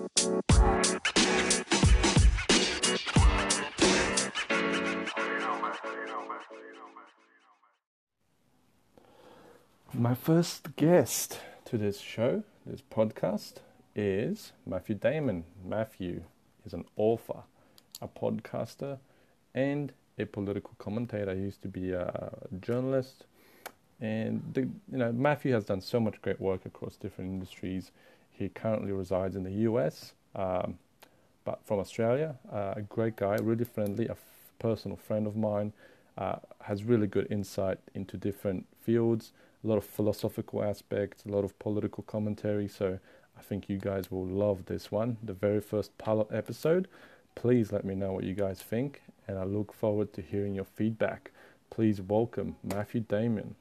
My first guest to this show, this podcast, is Matthew Damon. Matthew is an author, a podcaster, and a political commentator. He used to be a journalist, and Matthew has done so much great work across different industries. He currently resides in the US, but from Australia. A great guy, really friendly, a personal friend of mine. Has really good insight into different fields, a lot of philosophical aspects, a lot of political commentary. So I think you guys will love this one, the very first pilot episode. Please let me know what you guys think, and I look forward to hearing your feedback. Please welcome Matthew Damon.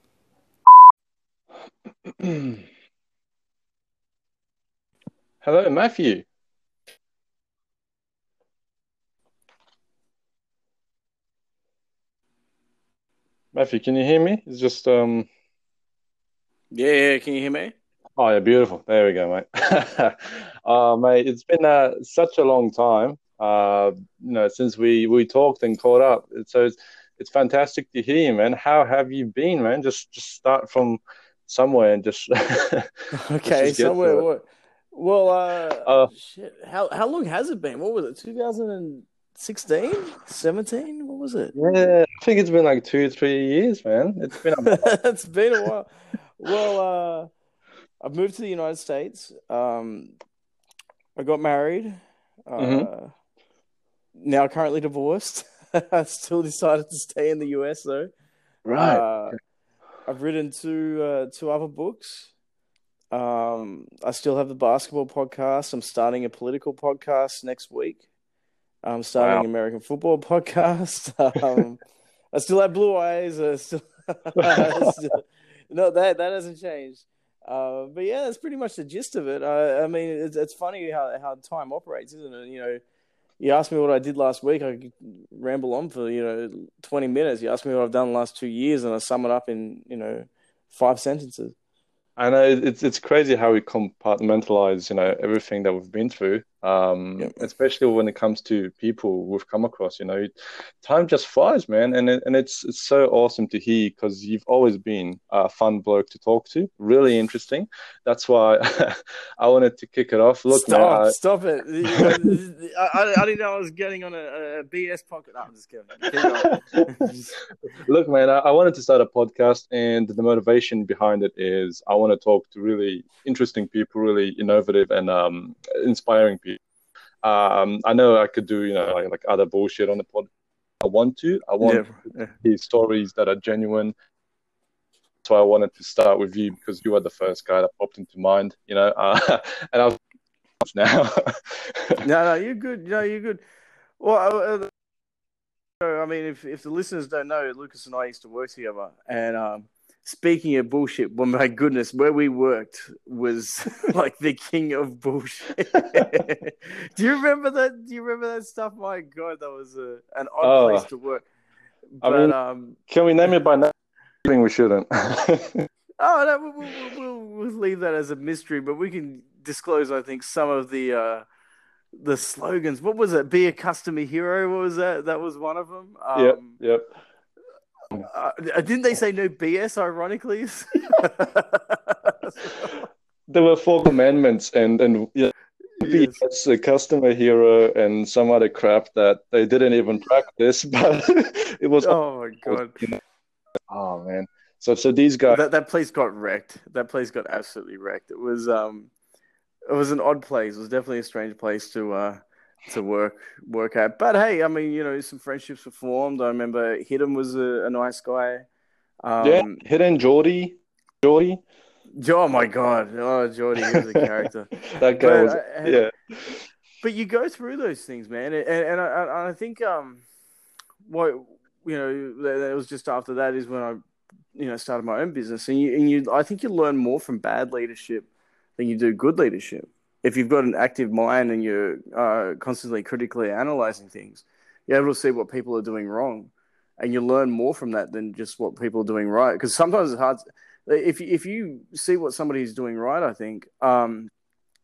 Hello, Matthew. Matthew, can you hear me? It's just Yeah, can you hear me? Oh yeah, beautiful. There we go, mate. Oh, mate, it's been such a long time. Since we talked and caught up. It's fantastic to hear you, man. How have you been, man? Just start from somewhere and just Okay, just get somewhere to it. what? Well, Uh, shit. How long has it been? What was it? 2016? 17? What was it? yeah, I think it's been like 2, 3 years, man. It's been a It's been a while. Well, I've moved to the United States. I got married. hmm Uh, Now currently divorced. I still decided to stay in the US though. Right. Uh, I've written two other books. I still have the basketball podcast. I'm starting a political podcast next week. I'm starting Wow. an American football podcast. I still have blue eyes. No, that hasn't changed. But yeah, that's pretty much the gist of it. I mean, it's funny how time operates, isn't it? You asked me what I did last week. I could ramble on for 20 minutes. You asked me what I've done the last 2 years, and I sum it up in 5 sentences. I know it's crazy how we compartmentalize, everything that we've been through. Yep. Especially when it comes to people we've come across. Time just flies, man, and it's so awesome to hear because you've always been a fun bloke to talk to, really interesting. That's why I wanted to kick it off. Look, man, Stop it. I didn't know I was getting on a BS pocket. No, I'm just kidding. Keep going. Look, man, I wanted to start a podcast, and the motivation behind it is I want to talk to really interesting people, really innovative and inspiring people. I know I could do, like other bullshit on the pod. I want Yeah. to hear stories that are genuine. So I wanted to start with you because you were the first guy that popped into mind, and I was now. No, you're good. No, you're good. Well, I mean, if the listeners don't know, Lucas and I used to work together. And speaking of bullshit, well, my goodness, where we worked was like the king of bullshit. Do you remember that? Do you remember that stuff? My God, that was an odd place Oh, to work. I But mean, can we name it by name? I think we shouldn't. oh no, we'll leave that as a mystery. But we can disclose, I think, some of the slogans. What was it? Be a customer hero. What was that? That was one of them. Yep, yep. Didn't they say no BS? Ironically, There were four commandments, and yeah, be yes. as a customer hero and some other crap that they didn't even practice, but it was. Oh my God, Oh man. So these guys. that place got wrecked. That place got absolutely wrecked. It was an odd place. It was definitely a strange place to work at. But hey, I mean, some friendships were formed. I remember Hidden was a nice guy. Yeah, Um, Hidden Geordie. oh my God, oh Geordie, he was a character. That guy But was, yeah, but you go through those things, man, and I think what it was just after that is when I started my own business, and you I think you learn more from bad leadership than you do good leadership. If you've got an active mind and you're constantly critically analyzing things, you're able to see what people are doing wrong, and you learn more from that than just what people are doing right. Because sometimes it's hard. If you see what somebody's doing right, I think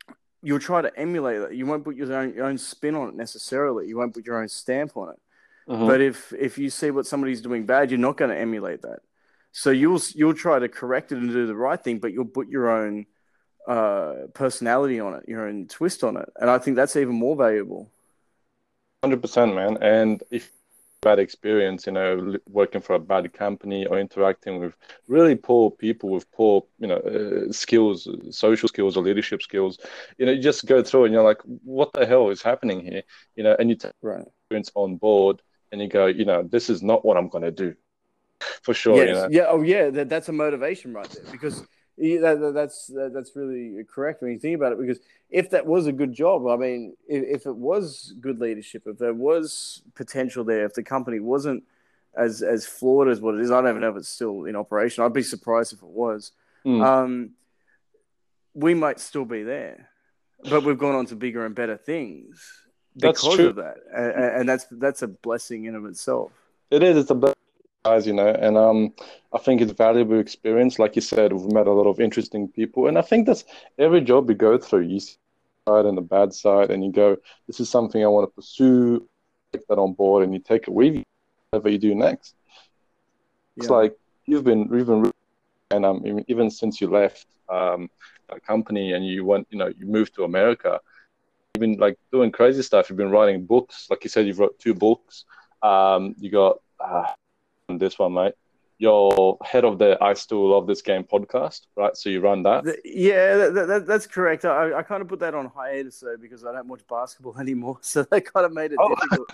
you'll try to emulate that. You won't put your own spin on it necessarily. You won't put your own stamp on it. Hmm. But if you see what somebody's doing bad, you're not going to emulate that. So you'll try to correct it and do the right thing, but you'll put your own personality on it, your own twist on it, and I think that's even more valuable. 100%, man. And if bad experience, working for a bad company or interacting with really poor people with poor, skills, social skills or leadership skills, you just go through and you're like, what the hell is happening here? And you take Right. experience on board and you go, this is not what I'm going to do for sure, Yes. Yeah. Oh, yeah. That's a motivation right there because that's really correct when you think about it. Because if that was a good job, I mean, if it was good leadership, if there was potential there, if the company wasn't as flawed as what it is, I don't even know if it's still in operation. I'd be surprised if it was. Mm, Um, we might still be there, but we've gone on to bigger and better things that's because true. of that, and that's a blessing in of itself. It is. It's a bit, guys, and I think it's valuable experience. Like you said, we've met a lot of interesting people, and I think that's every job you go through. You see the side and the bad side, and you go, "This is something I want to pursue." Take that on board, and you take it with you, whatever you do next. It's Yeah. like you've been, and even since you left that company and you went, you moved to America. You've been like doing crazy stuff. You've been writing books, like you said, you've wrote 2 books. You got. This one, mate. You're head of the I Still Love This Game podcast, right? So you run that. Yeah, that's correct. I kind of put that on hiatus though because I don't watch basketball anymore, so that kind of made it Oh, difficult.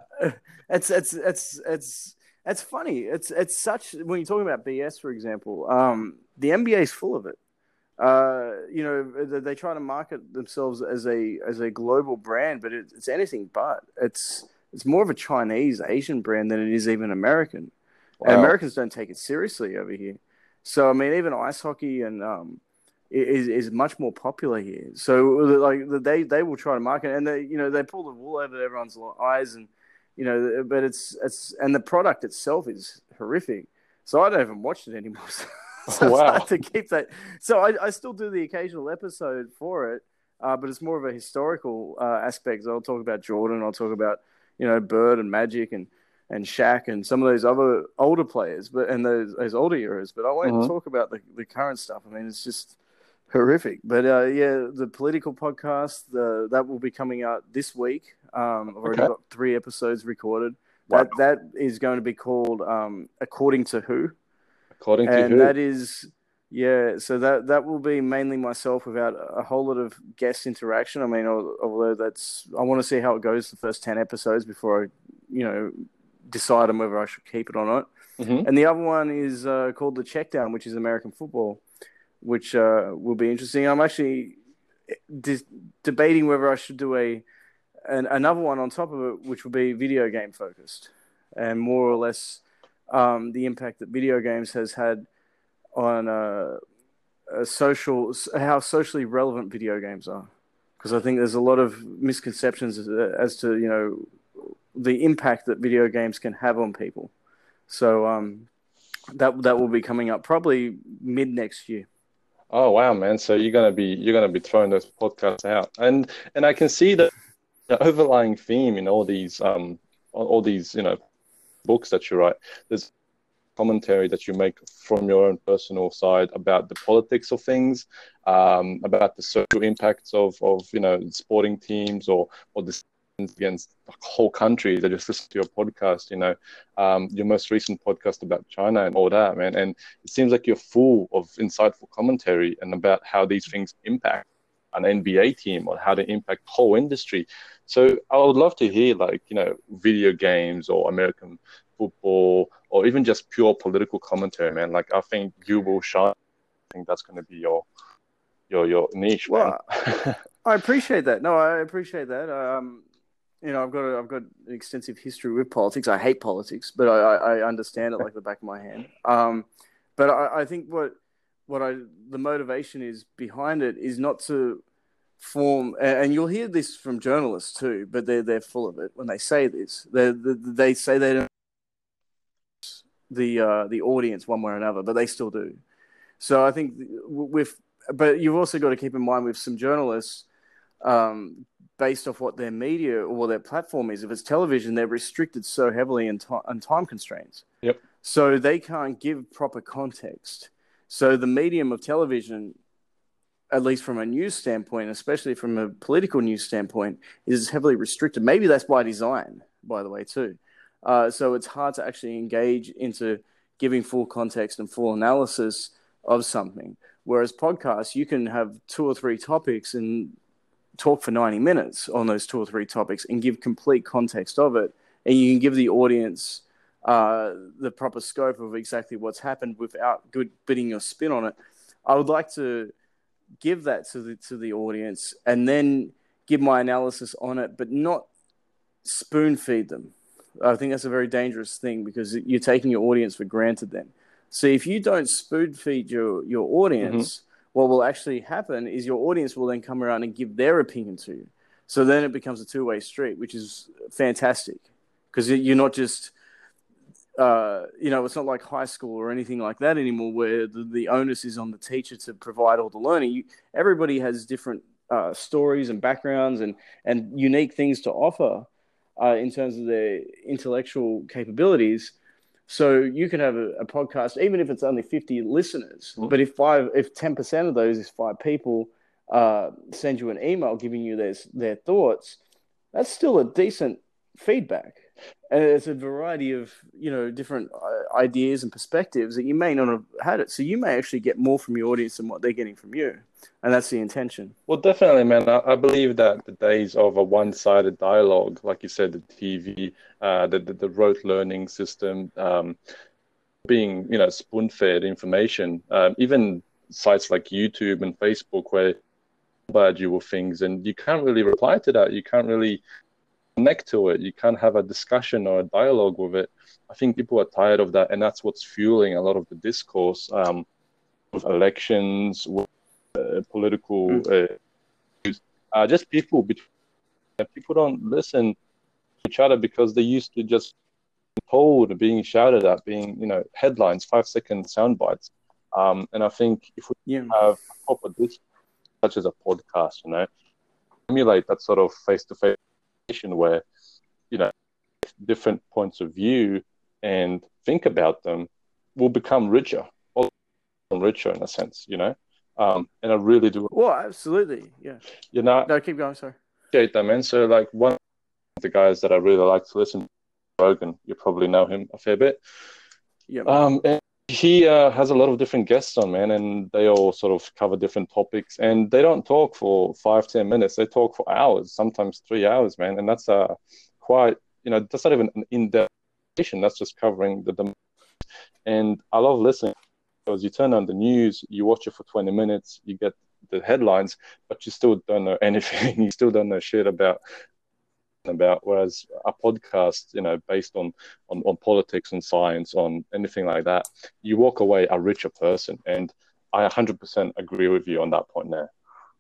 It's funny. It's such when you're talking about BS, for example. The NBA is full of it. They try to market themselves as a global brand, but it's anything but. It's more of a Chinese Asian brand than it is even American. And wow. Americans don't take it seriously over here. So I mean, even ice hockey and is much more popular here. So like they will try to market and they pull the wool over everyone's eyes and but it's and the product itself is horrific. So I don't even watch it anymore. So it's hard Wow. to keep that. So I still do the occasional episode for it, but it's more of a historical aspect. I'll talk about Jordan. I'll talk about Bird and Magic and Shaq and some of those other older players, and those older eras. But I won't Hmm. talk about the current stuff. I mean, it's just horrific. But yeah, the political podcast that will be coming out this week. I've already Okay. got 3 episodes recorded. Wow. That is going to be called According to Who, According to and who? that is yeah. So that will be mainly myself without a whole lot of guest interaction. I mean, although I want to see how it goes the first 10 episodes before I decide on whether I should keep it or not. Hmm. And the other one is called The Checkdown, which is American football, which will be interesting. I'm actually debating whether I should do another one on top of it, which will be video game focused and more or less the impact that video games has had on how socially relevant video games are. Because I think there's a lot of misconceptions as to the impact that video games can have on people. So that will be coming up probably mid next year. Oh wow, man. So you're gonna be throwing those podcasts out, and I can see the overlying theme in all these books that you write. There's commentary that you make from your own personal side about the politics of things, about the social impacts of sporting teams or the against the whole country that just listen to your podcast. Your most recent podcast about China and all that, man. And it seems like you're full of insightful commentary and about how these things impact an NBA team or how they impact the whole industry. So I would love to hear video games or American football or even just pure political commentary, man. Like I think you will shine. I think that's going to be your niche, man. Well, I appreciate that. No, I appreciate that. I've got an extensive history with politics. I hate politics, but I understand it like the back of my hand. But I think the motivation is behind it is not to form, and you'll hear this from journalists too, but they're full of it when they say this. They say they don't the audience one way or another, but they still do. So I think but you've also got to keep in mind with some journalists, based off what their media or what their platform is. If it's television, they're restricted so heavily in time constraints. Yep. So they can't give proper context. So the medium of television, at least from a news standpoint, especially from a political news standpoint, is heavily restricted. Maybe that's by design, by the way, too. So it's hard to actually engage into giving full context and full analysis of something. Whereas podcasts, you can have 2 or 3 topics and talk for 90 minutes on those 2 or 3 topics and give complete context of it. And you can give the audience the proper scope of exactly what's happened without putting your spin on it. I would like to give that to the audience and then give my analysis on it, but not spoon feed them. I think that's a very dangerous thing because you're taking your audience for granted then. So if you don't spoon feed your audience, what will actually happen is your audience will then come around and give their opinion to you. So then it becomes a two-way street, which is fantastic because you're not just, it's not like high school or anything like that anymore where the onus is on the teacher to provide all the learning. Everybody has different stories and backgrounds and unique things to offer in terms of their intellectual capabilities. So you can have a podcast, even if it's only 50 listeners, but if 10% of those is 5 people send you an email giving you their thoughts, that's still a decent feedback. And it's a variety of, different ideas and perspectives that you may not have had it. So you may actually get more from your audience than what they're getting from you. And that's the intention. Well, definitely, man. I believe that the days of a one-sided dialogue, like you said, the TV, the rote learning system, being, spoon-fed information, even sites like YouTube and Facebook where bombard you with things and you can't really reply to that. You can't really connect to it. You can't have a discussion or a dialogue with it. I think people are tired of that, and that's what's fueling a lot of the discourse with elections, with political just people don't listen to each other because they used to just be told, being shouted at, being headlines, 5-second sound bites. And I think if we have a proper discourse, such as a podcast, emulate that sort of face-to-face where different points of view and think about them, will become richer in a sense, and I really do. Well, absolutely, yeah. No, keep going. Sorry. Appreciate that, man. So, like, one of the guys that I really like to listen to, Rogan. You probably know him a fair bit. Yeah. And he has a lot of different guests on, man, and they all sort of cover different topics. And they don't talk for 5-10 minutes. They talk for hours, sometimes 3 hours, man. And that's quite, that's not even an in-depth conversation. That's just covering the. And I love listening. Because you turn on the news, you watch it for 20 minutes, you get the headlines, but you still don't know anything. You still don't know shit about. Whereas a podcast, based on politics and science, on anything like that, you walk away a richer person. And I 100% agree with you on that point there.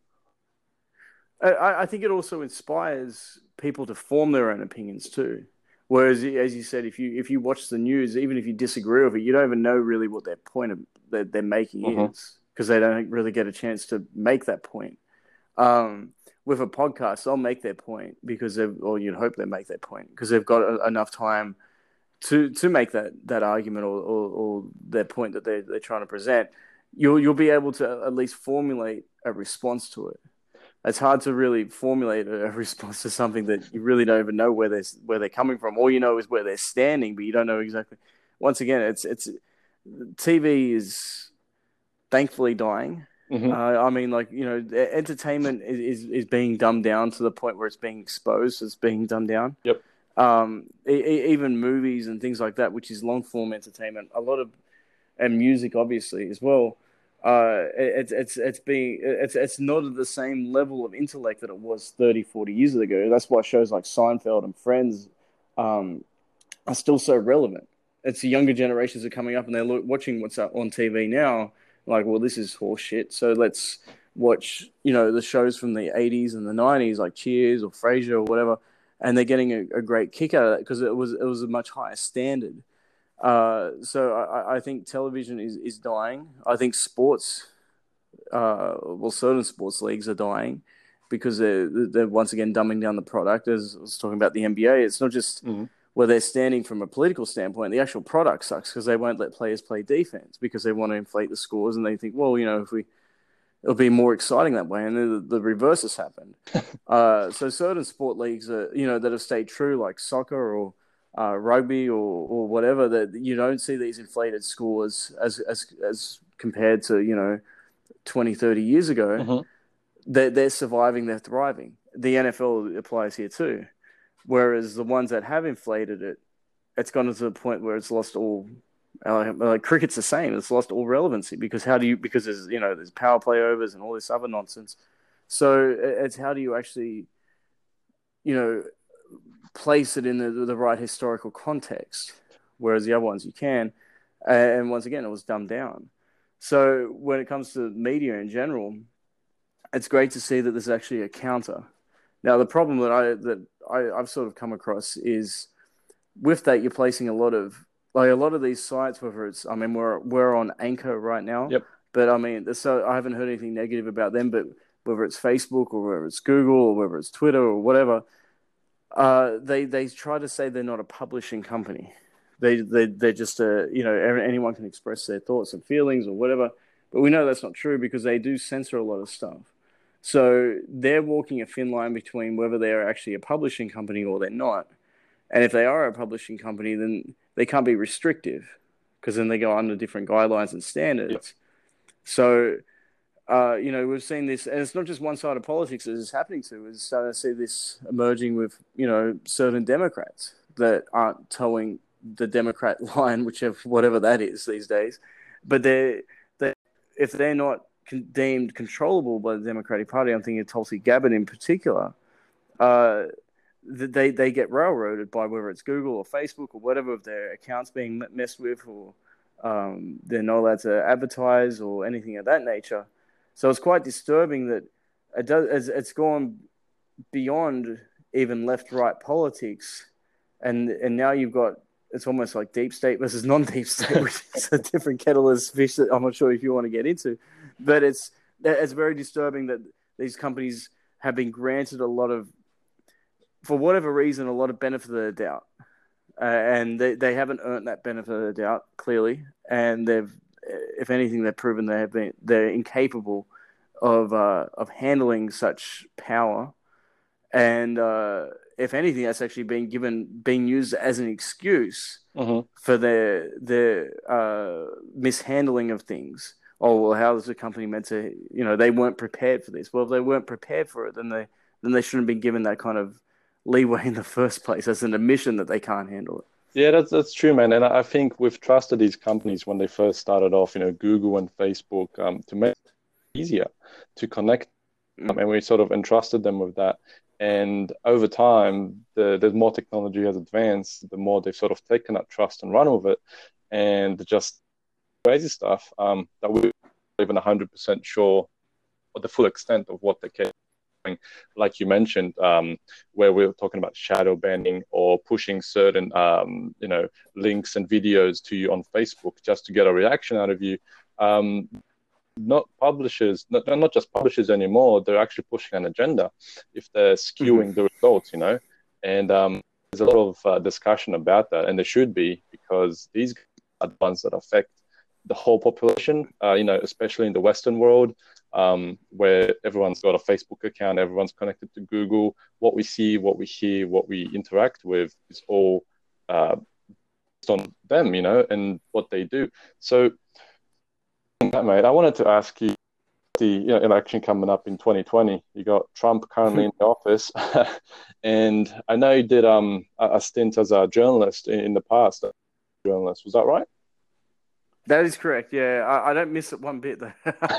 I think it also inspires people to form their own opinions too. Whereas, as you said, if you watch the news, even if you disagree with it, you don't even know really what their point that they're making is, because they don't really get a chance to make that point. With a podcast, they'll make their point or you'd hope they make their point because they've got enough time to make that argument or their point that they're trying to present. You'll be able to at least formulate a response to it. It's hard to really formulate a response to something that you really don't even know where they're coming from. All you know is where they're standing, but you don't know exactly. Once again, it's TV is thankfully dying. I mean, entertainment is being dumbed down to the point where it's being exposed as being dumbed down. Yep. Even movies and things like that, which is long form entertainment, and music obviously as well. It's not at the same level of intellect that it was 30, 40 years ago. That's why shows like Seinfeld and Friends are still so relevant. It's the younger generations are coming up and they're watching what's up on TV now. Like, well, this is horse shit. So let's watch, the shows from the 80s and the 90s, like Cheers or Frasier or whatever, and they're getting a great kick out of that because it was a much higher standard. So I think television is dying. I think sports, certain sports leagues are dying. because they're once again dumbing down the product. As I was talking about the NBA, it's not just where they're standing from a political standpoint. The actual product sucks because they won't let players play defense because they want to inflate the scores, and they think, well, it'll be more exciting that way, and then the reverse has happened. So certain sport leagues that have stayed true, like soccer or rugby or whatever, that you don't see these inflated scores as compared to 20, 30 years ago. They're surviving, they're thriving. The NFL applies here too. Whereas the ones that have inflated it, it's gone to the point where it's lost all. Like cricket's the same; it's lost all relevancy because there's power play overs and all this other nonsense. So it's how do you actually, place it in the right historical context, whereas the other ones you can, and once again it was dumbed down. So when it comes to media in general, it's great to see that there's actually a counter. Now the problem that I've sort of come across is with that you're placing a lot of these sites, whether it's we're on Anchor right now, Yep. But so I haven't heard anything negative about them, but whether it's Facebook or whether it's Google or whether it's Twitter or whatever, they try to say they're not a publishing company. They're just anyone can express their thoughts and feelings or whatever, but we know that's not true because they do censor a lot of stuff. So they're walking a thin line between whether they're actually a publishing company or they're not. And if they are a publishing company, then they can't be restrictive because then they go under different guidelines and standards. Yep. So, we've seen this, and it's not just one side of politics that is happening to. We're starting to see this emerging with, certain Democrats that aren't towing the Democrat line, whatever that is these days. But if they're not deemed controllable by the Democratic Party, I'm thinking of Tulsi Gabbard in particular, they get railroaded by whether it's Google or Facebook or whatever of their accounts being messed with, or they're not allowed to advertise or anything of that nature. So it's quite disturbing that it's gone beyond even left-right politics, and now you've got, it's almost like deep state versus non-deep state, which is a different kettle of fish that I'm not sure if you want to get into. But it's very disturbing that these companies have been granted for whatever reason, a lot of benefit of the doubt. And they haven't earned that benefit of the doubt, clearly. And if anything, they've proven they're incapable of handling such power. And if anything, that's actually being used as an excuse for their mishandling of things. Oh, well, how is the company meant to, they weren't prepared for this. Well, if they weren't prepared for it, then they shouldn't be given that kind of leeway in the first place as an admission that they can't handle it. Yeah, that's true, man. And I think we've trusted these companies when they first started off, Google and Facebook, to make it easier to connect. And we sort of entrusted them with that. And over time, the more technology has advanced, the more they've sort of taken that trust and run with it. And just crazy stuff that we're not even 100% sure of the full extent of what they can. Like you mentioned, where we were talking about shadow banning or pushing certain, links and videos to you on Facebook just to get a reaction out of you. Not publishers, not just publishers anymore. They're actually pushing an agenda if they're skewing the results, And there's a lot of discussion about that, and there should be, because these are the ones that affect the whole population, especially in the Western world, where everyone's got a Facebook account, everyone's connected to Google. What we see, what we hear, what we interact with is all based on them, and what they do. So, mate, I wanted to ask you, the election coming up in 2020, you got Trump currently in the office, and I know you did a stint as a journalist in the past. Journalist, was that right? That is correct. Yeah, I don't miss it one bit though,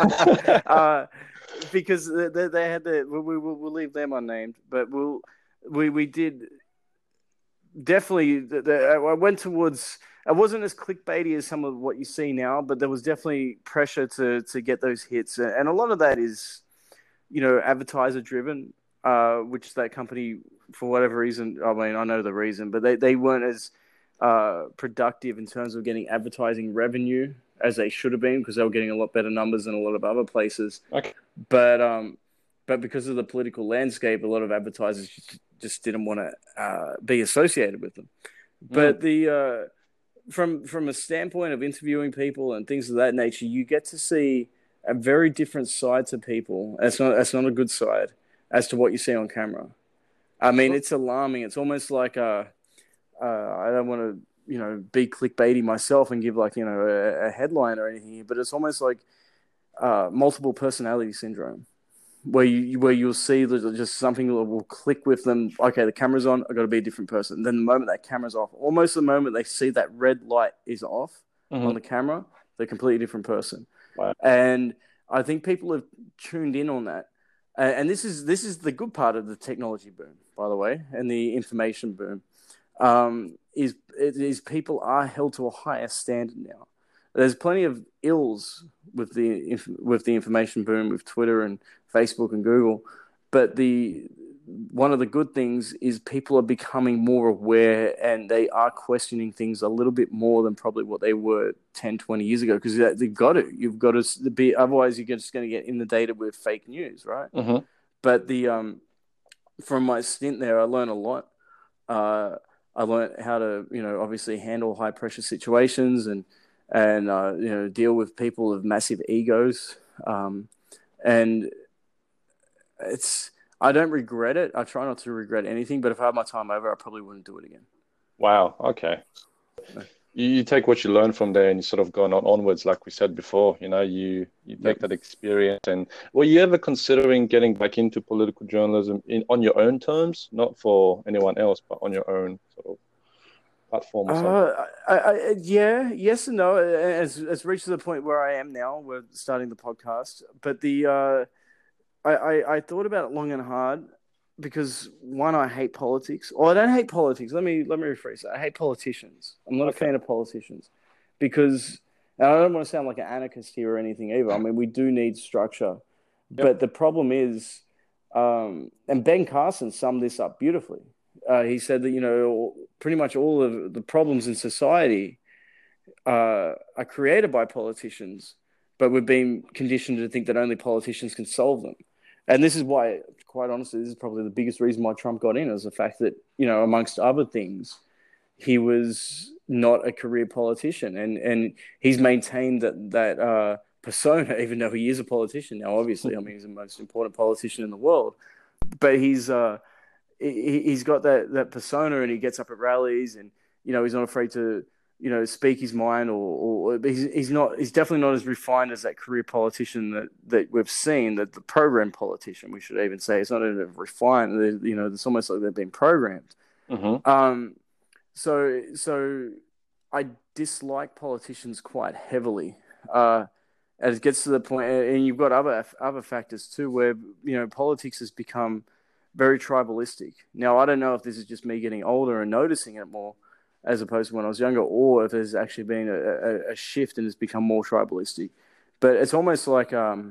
because they had we'll leave them unnamed, but we did definitely. I went towards. I wasn't as clickbaity as some of what you see now, but there was definitely pressure to get those hits, and a lot of that is, advertiser driven, which that company, for whatever reason, I mean, I know the reason, but they weren't as productive in terms of getting advertising revenue as they should have been, because they were getting a lot better numbers than a lot of other places. Okay. But but because of the political landscape, a lot of advertisers just didn't want to be associated with them. Mm. But from a standpoint of interviewing people and things of that nature, you get to see a very different side to people. That's not a good side as to what you see on camera. I mean, Sure. it's alarming. It's almost like I don't want to be clickbaity myself and give like a headline or anything, but it's almost like multiple personality syndrome, where you'll see just something that will click with them. Okay, the camera's on. I've got to be a different person. Then the moment that camera's off, almost the moment they see that red light is off on Mm-hmm. the camera, they're a completely different person. Wow. And I think people have tuned in on that. And this is the good part of the technology boom, by the way, and the information boom. Is people are held to a higher standard now. There's plenty of ills with the information boom with Twitter and Facebook and Google, but one of the good things is people are becoming more aware and they are questioning things a little bit more than probably what they were 10, 20 years ago, because you've got to be, otherwise you're just going to get inundated with fake news, right? Mm-hmm. But from my stint there, I learned a lot. I learned how to, obviously handle high pressure situations and deal with people of massive egos. And I don't regret it. I try not to regret anything, but if I had my time over, I probably wouldn't do it again. Wow. Okay. You take what you learn from there and you sort of go on onwards, like we said before. You take that experience. And were you ever considering getting back into political journalism on your own terms, not for anyone else, but on your own sort of platform or something? Yeah, yes and no. It's reached to the point where I am now. We're starting the podcast, but I thought about it long and hard because one, I hate politics. Or I don't hate politics. Let me rephrase that. I hate politicians. I'm not a fan of politicians because, and I don't want to sound like an anarchist here or anything either. I mean, we do need structure, but the problem is, and Ben Carson summed this up beautifully. He said that pretty much all of the problems in society are created by politicians, but we've been conditioned to think that only politicians can solve them. And this is why, quite honestly, this is probably the biggest reason why Trump got in, is the fact that, amongst other things, he was not a career politician. And he's maintained that persona, even though he is a politician now, obviously. I mean, he's the most important politician in the world. But he's got that persona, and he gets up at rallies and, he's not afraid to, speak his mind, or he's definitely not as refined as that career politician that we've seen, that the program politician, we should even say. It's not even refined. It's almost like they've been programmed. Mm-hmm. So I dislike politicians quite heavily. As it gets to the point, and you've got other factors too, where, politics has become very tribalistic. Now, I don't know if this is just me getting older and noticing it more, as opposed to when I was younger, or if there's actually been a shift and it's become more tribalistic. But it's almost like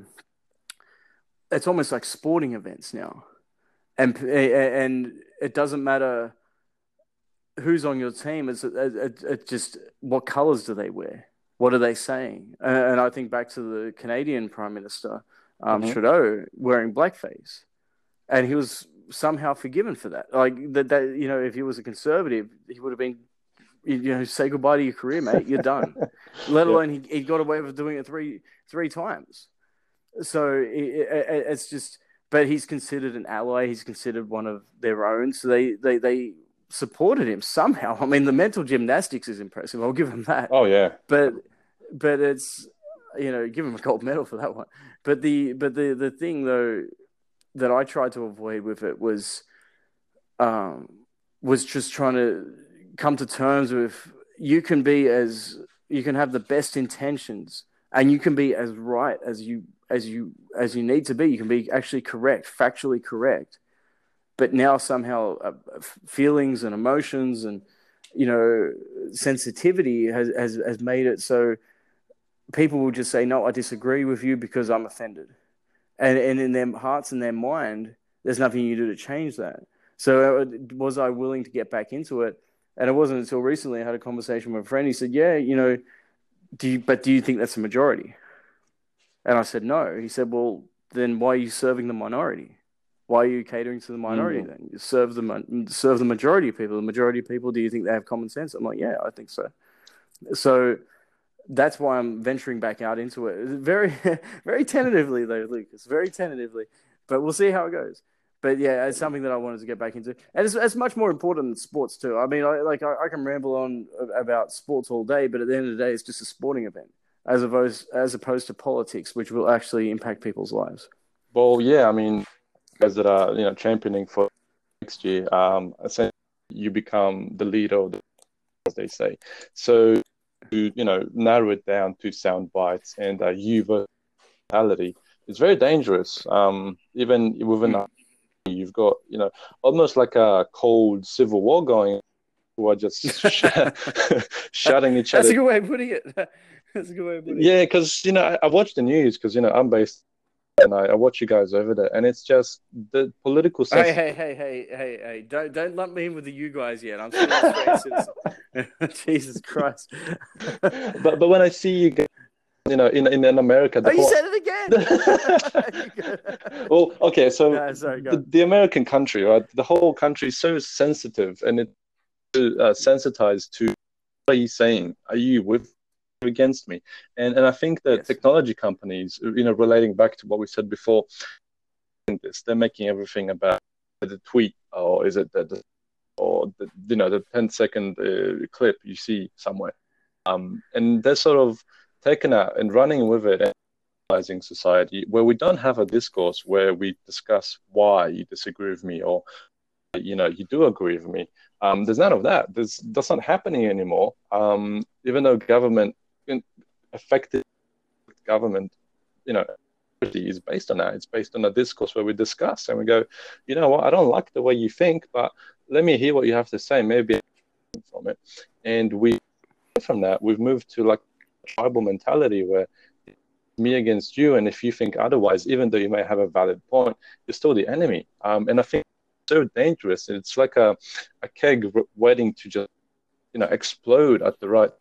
sporting events now, and it doesn't matter who's on your team. It's just what colors do they wear, what are they saying, and I think back to the Canadian Prime Minister Trudeau wearing blackface, and he was somehow forgiven for that. Like that, if he was a conservative, he would have been, say goodbye to your career, mate. You're done. Let alone he got away with doing it three times. So it's just, but he's considered an ally. He's considered one of their own. So they supported him somehow. I mean, the mental gymnastics is impressive. I'll give him that. Oh yeah. But it's, give him a gold medal for that one. But the thing though that I tried to avoid with it was just trying to come to terms with, you can have the best intentions and you can be as right as you need to be. You can be actually correct, factually correct. But now somehow feelings and emotions and, sensitivity has made it so people will just say, no, I disagree with you because I'm offended. And in their hearts and their mind, there's nothing you do to change that. So was I willing to get back into it? And it wasn't until recently I had a conversation with a friend. He said, yeah, do you think that's the majority? And I said, no. He said, well, then why are you serving the minority? Why are you catering to the minority then? You serve the majority of people. The majority of people, do you think they have common sense? I'm like, yeah, I think so. So that's why I'm venturing back out into it. Very, very tentatively though, Lucas. Very tentatively. But we'll see how it goes. But yeah, it's something that I wanted to get back into. And it's much more important than sports too. I mean, I can ramble on about sports all day, but at the end of the day, it's just a sporting event as opposed to politics, which will actually impact people's lives. Well, yeah, I mean, guys that are championing for next year, essentially you become the leader of the, as they say. So to narrow it down to sound bites and you versus mentality, it's very dangerous. Even within you've got almost like a cold civil war going, who are just shouting each other. That's a good way of putting it. That's a good way of putting it. Yeah, because I watch the news because I'm based. And I watch you guys over there, and it's just the political sense. Hey! Don't lump me in with the you guys yet. I'm still a straight citizen. Jesus Christ! but when I see you guys, in America, you said it again. Well, okay, so the American country, right? The whole country is so sensitive, and it's sensitized to what are you saying? Are you with? Against me, and I think that technology companies, relating back to what we said before, they're making everything about the tweet, or is it the 10-second clip you see somewhere, and they're sort of taken out and running with it and analyzing society, where we don't have a discourse where we discuss why you disagree with me or you do agree with me. There's none of that. That's not happening anymore. Even though government effective government, is based on that. It's based on a discourse where we discuss and we go, you know what, I don't like the way you think, but let me hear what you have to say. Maybe from it, and from that we've moved to like a tribal mentality where me against you, and if you think otherwise, even though you may have a valid point, you're still the enemy. And I think it's so dangerous. It's like a keg waiting to just explode at the right.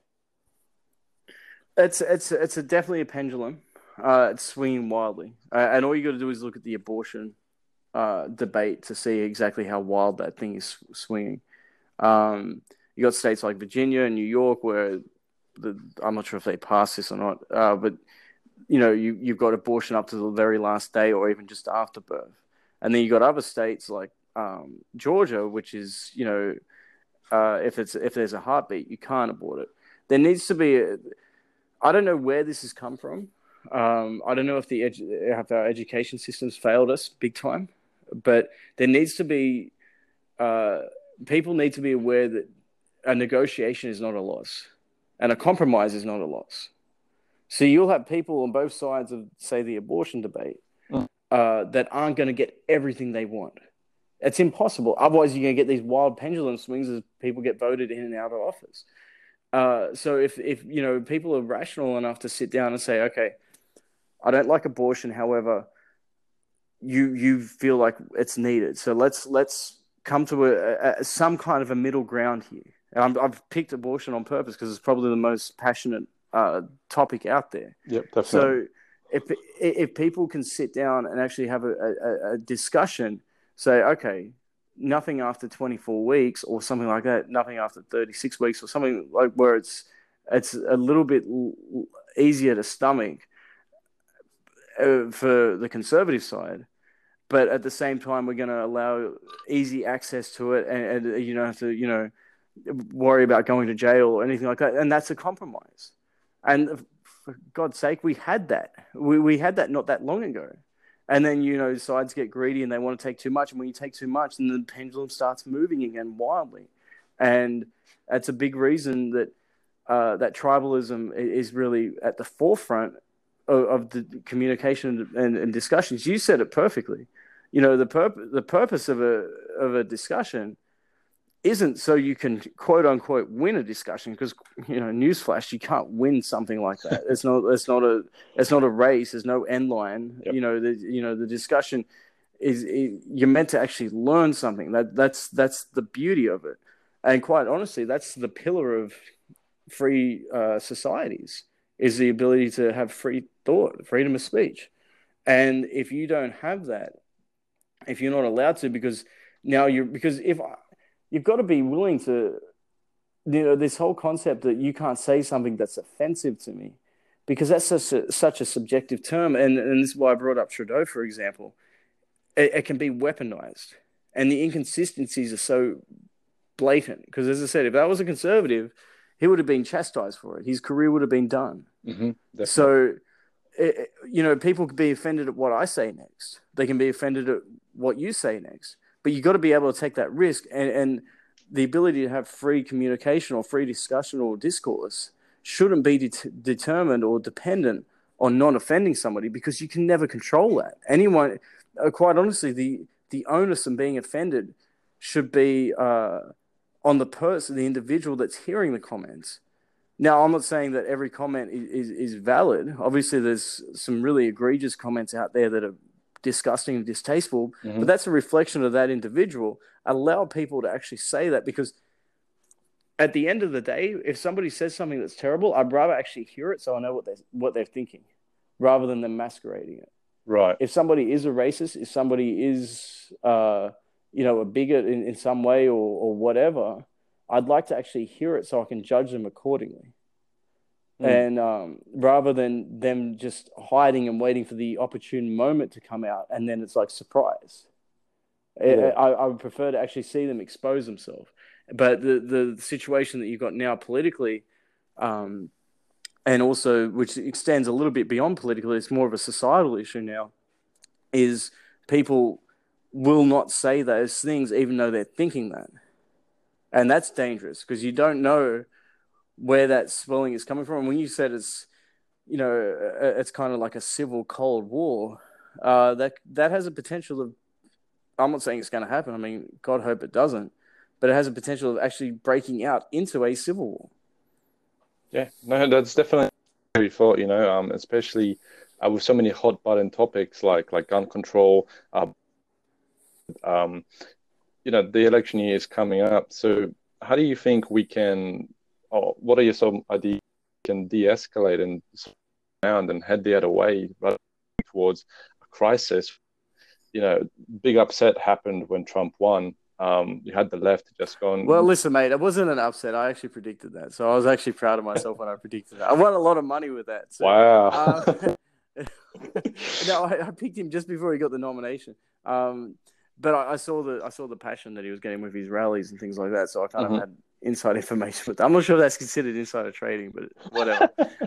It's definitely a pendulum. It's swinging wildly, and all you got to do is look at the abortion debate to see exactly how wild that thing is swinging. You got states like Virginia and New York where I'm not sure if they passed this or not, but you've got abortion up to the very last day or even just after birth, and then you got other states like Georgia, which is if there's a heartbeat, you can't abort it. There needs to be I don't know where this has come from. I don't know if our education systems failed us big time, but there needs to be people need to be aware that a negotiation is not a loss and a compromise is not a loss. So you'll have people on both sides of, say, the abortion debate that aren't going to get everything they want. It's impossible. Otherwise, you're going to get these wild pendulum swings as people get voted in and out of office. So if people are rational enough to sit down and say, okay, I don't like abortion, however, you feel like it's needed. So let's come to some kind of a middle ground here. And I've picked abortion on purpose because it's probably the most passionate topic out there. Yep, definitely. So if people can sit down and actually have a discussion, say, okay, nothing after 24 weeks or something like that, nothing after 36 weeks or something like where it's a little bit easier to stomach for the conservative side. But at the same time, we're going to allow easy access to it and you don't have to, worry about going to jail or anything like that. And that's a compromise. And for God's sake, we had that. We had that not that long ago. And then, sides get greedy and they want to take too much. And when you take too much, then the pendulum starts moving again wildly. And that's a big reason that that tribalism is really at the forefront of the communication and discussions. You said it perfectly. The purpose of a discussion isn't so you can quote unquote win a discussion, because newsflash, you can't win something like that. It's not a race. There's no end line. Yep. The discussion is you're meant to actually learn something. That's the beauty of it, and quite honestly, that's the pillar of free societies, is the ability to have free thought, freedom of speech. And if you don't have that, if you're not allowed to, because you've got to be willing to, this whole concept that you can't say something that's offensive to me, because that's such a subjective term. And this is why I brought up Trudeau, for example. It can be weaponized, and the inconsistencies are so blatant. Because, as I said, if that was a conservative, he would have been chastised for it. His career would have been done. So, people could be offended at what I say next. They can be offended at what you say next. But you've got to be able to take that risk, and the ability to have free communication or free discussion or discourse shouldn't be determined or dependent on not offending somebody, because you can never control that. Anyone, quite honestly, the onus of being offended should be on the person, the individual that's hearing the comments. Now, I'm not saying that every comment is valid. Obviously, there's some really egregious comments out there that are disgusting and distasteful, but that's a reflection of that individual. Allow people to actually say that, because at the end of the day, if somebody says something that's terrible, I'd rather actually hear it so I know what they're thinking, rather than them masquerading it. Right. If somebody is a racist, if somebody is a bigot in some way or whatever, I'd like to actually hear it so I can judge them accordingly. And rather than them just hiding and waiting for the opportune moment to come out, and then it's like surprise. Yeah. I would prefer to actually see them expose themselves. But the situation that you've got now politically, and also which extends a little bit beyond political, it's more of a societal issue now, is people will not say those things even though they're thinking that. And that's dangerous, because you don't know where that swelling is coming from. And when you said it's kind of like a civil Cold War, that has a potential of, I'm not saying it's going to happen. I mean, God hope it doesn't, but it has a potential of actually breaking out into a civil war. Yeah, no, that's definitely a thought, especially with so many hot button topics like gun control. The election year is coming up. So how do you think we can, or what are some ideas can de-escalate and around and head the other way rather than towards a crisis? Big upset happened when Trump won. You had the left just gone. Well, listen, mate, it wasn't an upset. I actually predicted that. So I was actually proud of myself when I predicted that. I won a lot of money with that. So, wow. No, I picked him just before he got the nomination. But I saw the passion that he was getting with his rallies and things like that. So I kind of had inside information with that. I'm not sure if that's considered insider trading, but whatever.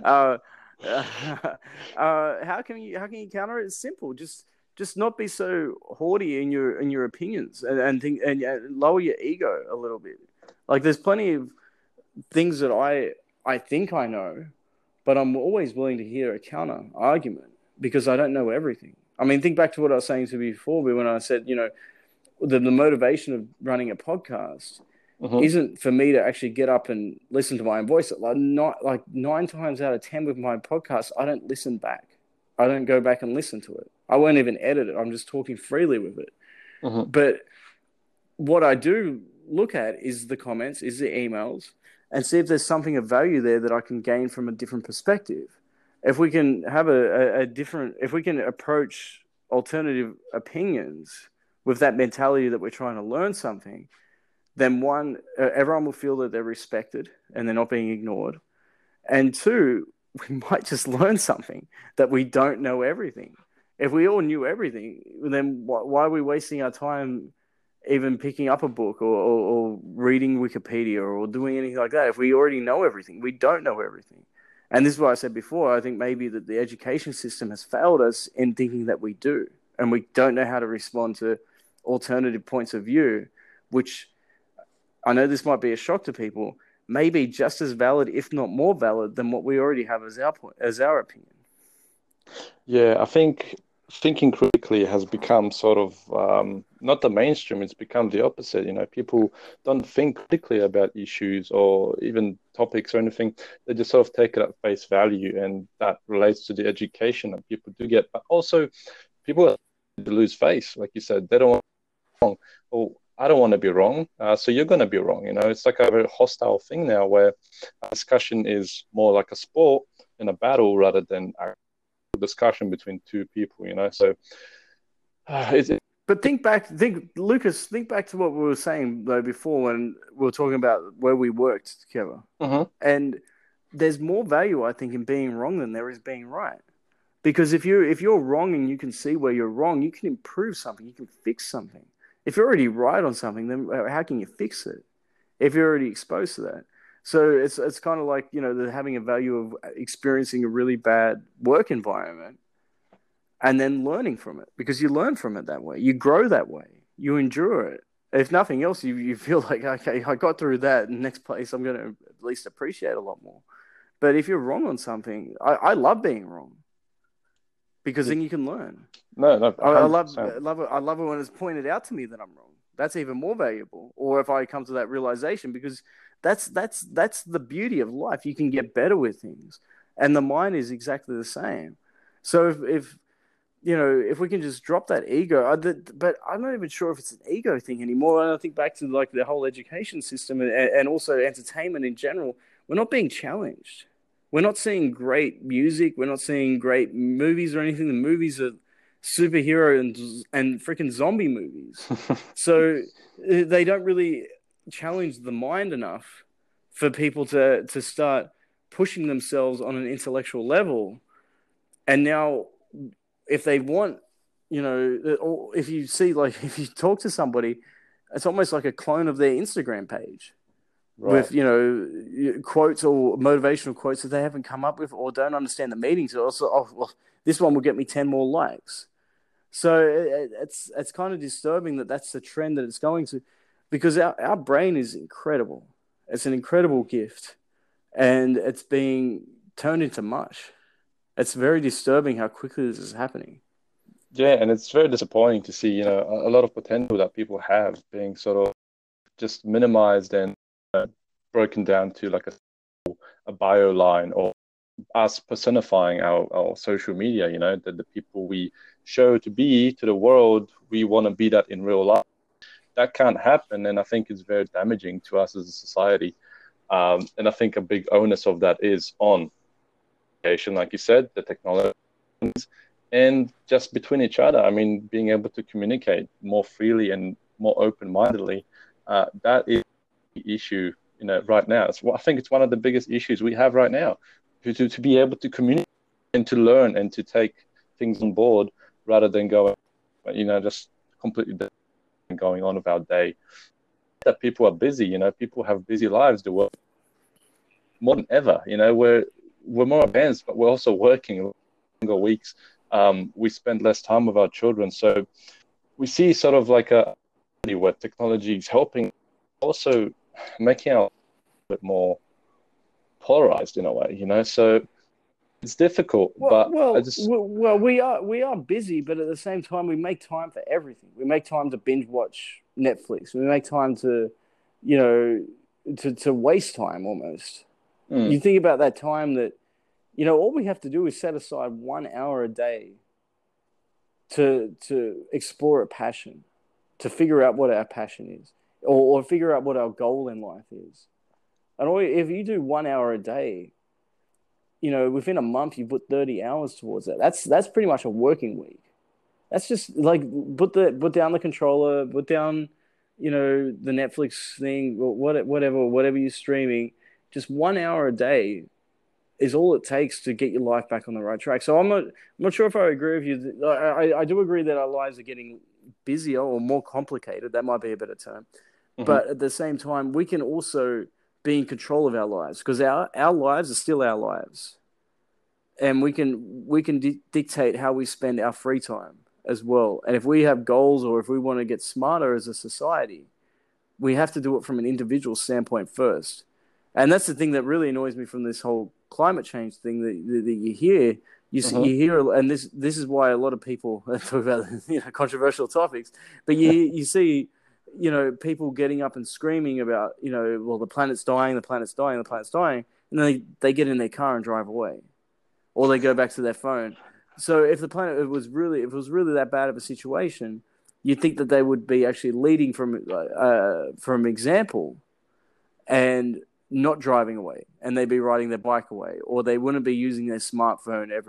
How can you counter it? It's simple. Just not be so haughty in your opinions and lower your ego a little bit. Like, there's plenty of things that I think I know, but I'm always willing to hear a counter argument, because I don't know everything. I mean, think back to what I was saying to you before, when I said, the motivation of running a podcast isn't for me to actually get up and listen to my own voice. Like 9 times out of 10 with my podcast, I don't listen back. I don't go back and listen to it. I won't even edit it. I'm just talking freely with it. But what I do look at is the comments, is the emails, and see if there's something of value there that I can gain from a different perspective. If we can have if we can approach alternative opinions with that mentality that we're trying to learn something, then one, everyone will feel that they're respected and they're not being ignored. And two, we might just learn something, that we don't know everything. If we all knew everything, then why are we wasting our time even picking up a book or reading Wikipedia or doing anything like that? If we already know everything, we don't know everything. And this is what I said before. I think maybe that the education system has failed us in thinking that we do, and we don't know how to respond to alternative points of view, which I know this might be a shock to people, may be just as valid, if not more valid, than what we already have as our opinion. Yeah, I think thinking critically has become sort of not the mainstream. It's become the opposite. People don't think critically about issues or even topics or anything. They just sort of take it at face value, and that relates to the education that people do get. But also, people lose face, like you said. They don't want to be wrong. Well, I don't want to be wrong, so you're going to be wrong. It's like a very hostile thing now, where discussion is more like a sport and a battle rather than discussion between two people, you know. So it's But Lucas, think back to what we were saying though before when we were talking about where we worked together. Mhm. And there's more value, I think, in being wrong than there is being right. Because if you're wrong and you can see where you're wrong, you can improve something, you can fix something. If you're already right on something, then how can you fix it? If you're already exposed to that. So it's kind of like, having a value of experiencing a really bad work environment and then learning from it, because you learn from it that way. You grow that way. You endure it. If nothing else, you feel like, okay, I got through that. And next place, I'm going to at least appreciate a lot more. But if you're wrong on something, I love being wrong, because then you can learn. No, I 100%. love it. I love it when it's pointed out to me that I'm wrong. That's even more valuable. Or if I come to that realization, because that's the beauty of life. You can get better with things, and the mind is exactly the same. So if we can just drop that ego, but I'm not even sure if it's an ego thing anymore. And I think back to like the whole education system and also entertainment in general. We're not being challenged. We're not seeing great music. We're not seeing great movies or anything. The movies are superhero and freaking zombie movies. So they don't really challenge the mind enough for people to start pushing themselves on an intellectual level. And now, if they want, or if you see, like, if you talk to somebody, it's almost like a clone of their Instagram page. Right. With, quotes or motivational quotes that they haven't come up with or don't understand the meaning. So also, well, this one will get me 10 more likes. So it's kind of disturbing that that's the trend that it's going to, because our brain is incredible. It's an incredible gift, and it's being turned into mush. It's very disturbing how quickly this is happening. Yeah, and it's very disappointing to see, a lot of potential that people have being sort of just minimized and broken down to like a bio line, or us personifying our social media, the people we show to be to the world, we want to be that in real life. That can't happen, and I think it's very damaging to us as a society. And I think a big onus of that is on education, like you said, the technology, and just between each other. I mean, being able to communicate more freely and more open-mindedly, that is the issue, right now. I think it's one of the biggest issues we have right now, to be able to communicate and to learn and to take things on board rather than going, just completely going on with our day. That people are busy, people have busy lives. The world more than ever, we're more advanced, but we're also working longer weeks. We spend less time with our children, so we see sort of like a where technology is helping, also making our bit more polarized in a way, So it's difficult, but we are busy, but at the same time, we make time for everything. We make time to binge watch Netflix. We make time to, to waste time almost. You think about that time that, all we have to do is set aside 1 hour a day to explore a passion, to figure out what our passion is, or figure out what our goal in life is. And if you do 1 hour a day, within a month you put 30 hours towards that. That's pretty much a working week. That's just like put down the controller, put down, the Netflix thing, or whatever you're streaming. Just 1 hour a day is all it takes to get your life back on the right track. So I'm not sure if I agree with you. I do agree that our lives are getting busier or more complicated. That might be a better term. Mm-hmm. But at the same time, we can also be in control of our lives, because our lives are still our lives, and we can dictate how we spend our free time as well. And if we have goals, or if we want to get smarter as a society, we have to do it from an individual standpoint first. And that's the thing that really annoys me from this whole climate change thing that you hear. You hear, and this is why a lot of people talk about controversial topics. But you see, people getting up and screaming about, well, the planet's dying, the planet's dying, the planet's dying, and then they get in their car and drive away, or they go back to their phone. So if the planet if it was really that bad of a situation, you'd think that they would be actually leading from example, and not driving away, and they'd be riding their bike away, or they wouldn't be using their smartphone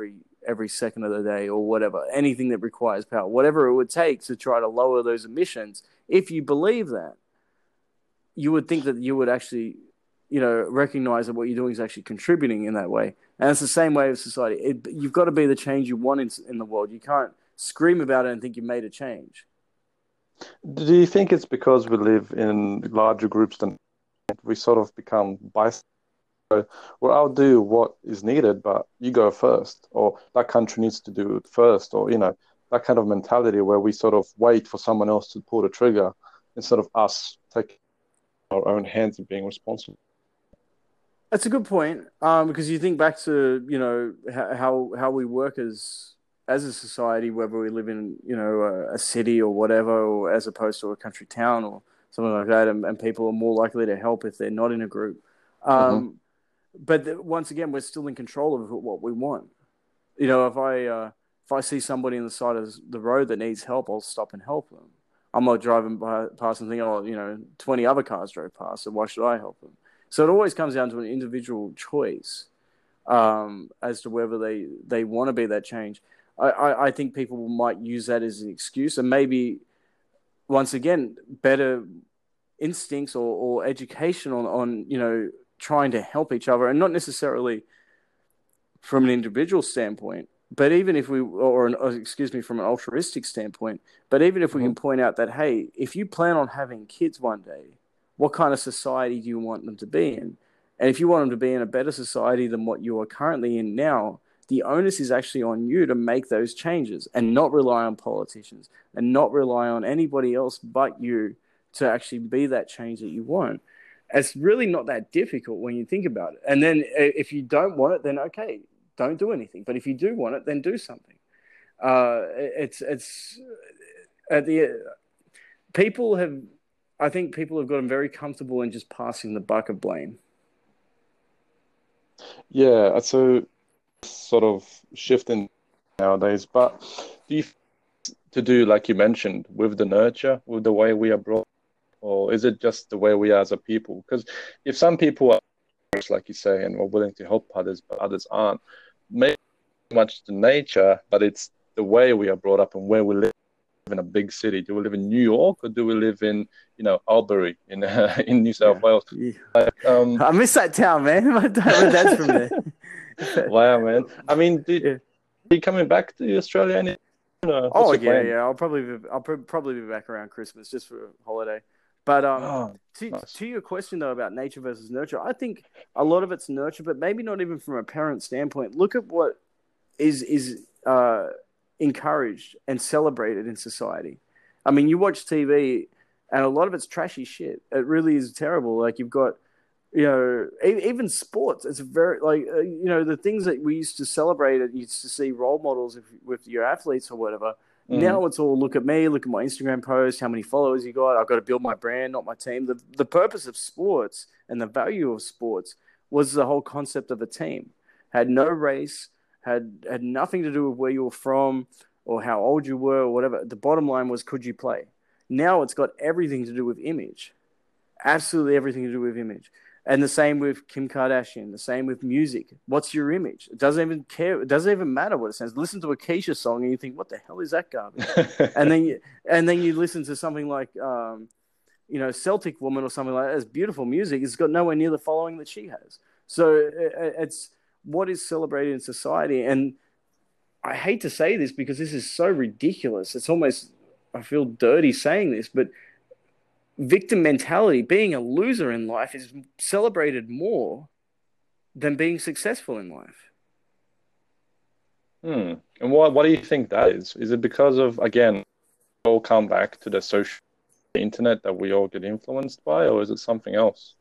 every second of the day or whatever, anything that requires power, whatever it would take to try to lower those emissions. If you believe that, you would think that you would actually, recognize that what you're doing is actually contributing in that way. And it's the same way of society. You've got to be the change you want in the world. You can't scream about it and think you've made a change. Do you think it's because we live in larger groups than we sort of become biased? Well, I'll do what is needed, but you go first, or that country needs to do it first, or that kind of mentality where we sort of wait for someone else to pull the trigger instead of us taking our own hands and being responsible. That's a good point, because you think back to how we work as a society, whether we live in a city or whatever, or as opposed to a country town or something like that, and people are more likely to help if they're not in a group. But once again, we're still in control of what we want. If I see somebody on the side of the road that needs help, I'll stop and help them. I'm not driving past and thinking, 20 other cars drove past, so why should I help them? So it always comes down to an individual choice as to whether they want to be that change. I think people might use that as an excuse, and maybe, once again, better instincts or education on trying to help each other, and not necessarily from an individual standpoint, but even if from an altruistic standpoint, but even if we can point out that, hey, if you plan on having kids one day, what kind of society do you want them to be in? And if you want them to be in a better society than what you are currently in now, the onus is actually on you to make those changes and not rely on politicians and not rely on anybody else but you to actually be that change that you want. It's really not that difficult when you think about it. And then if you don't want it, then okay, don't do anything. But if you do want it, then do something. I think people have gotten very comfortable in just passing the buck of blame. Yeah, so sort of shifting nowadays. But do you to do like you mentioned with the nurture, with the way we are brought, or is it just the way we are as a people? Because if some people are, like you say, and are willing to help others, but others aren't, maybe much the nature, but it's the way we are brought up and where we live in a big city. Do we live in New York or do we live in, Albury in New South Wales? Yeah. I miss that town, man. My dad's from there. Wow, man. I mean, are you coming back to Australia? Yeah. I'll probably be back around Christmas just for a holiday. But to your question though about nature versus nurture, I think a lot of it's nurture, but maybe not even from a parent standpoint. Look at what is encouraged and celebrated in society. I mean, you watch TV, and a lot of it's trashy shit. It really is terrible. Like you've got, even sports. It's very the things that we used to celebrate and used to see role models with your athletes or whatever. Now it's all look at me, look at my Instagram post, how many followers you got. I've got to build my brand, not my team. The purpose of sports and the value of sports was the whole concept of a team. Had no race, had nothing to do with where you were from or how old you were or whatever. The bottom line was, could you play? Now it's got everything to do with image. Absolutely everything to do with image. And the same with Kim Kardashian, the same with music. What's your image? It doesn't even care. It doesn't even matter what it says. Listen to a Keisha song and you think, what the hell is that garbage? and then you listen to something like, Celtic Woman or something like that. It's beautiful music. It's got nowhere near the following that she has. So it's what is celebrated in society. And I hate to say this because this is so ridiculous. It's almost, I feel dirty saying this, but victim mentality, being a loser in life, is celebrated more than being successful in life. And what do you think that is? Is it because of, again, all come back to the social internet that we all get influenced by, or is it something else?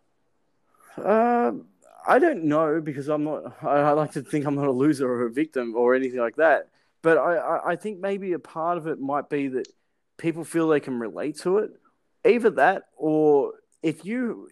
I don't know, because I like to think I'm not a loser or a victim or anything like that. But I think maybe a part of it might be that people feel they can relate to it. Either that, or it's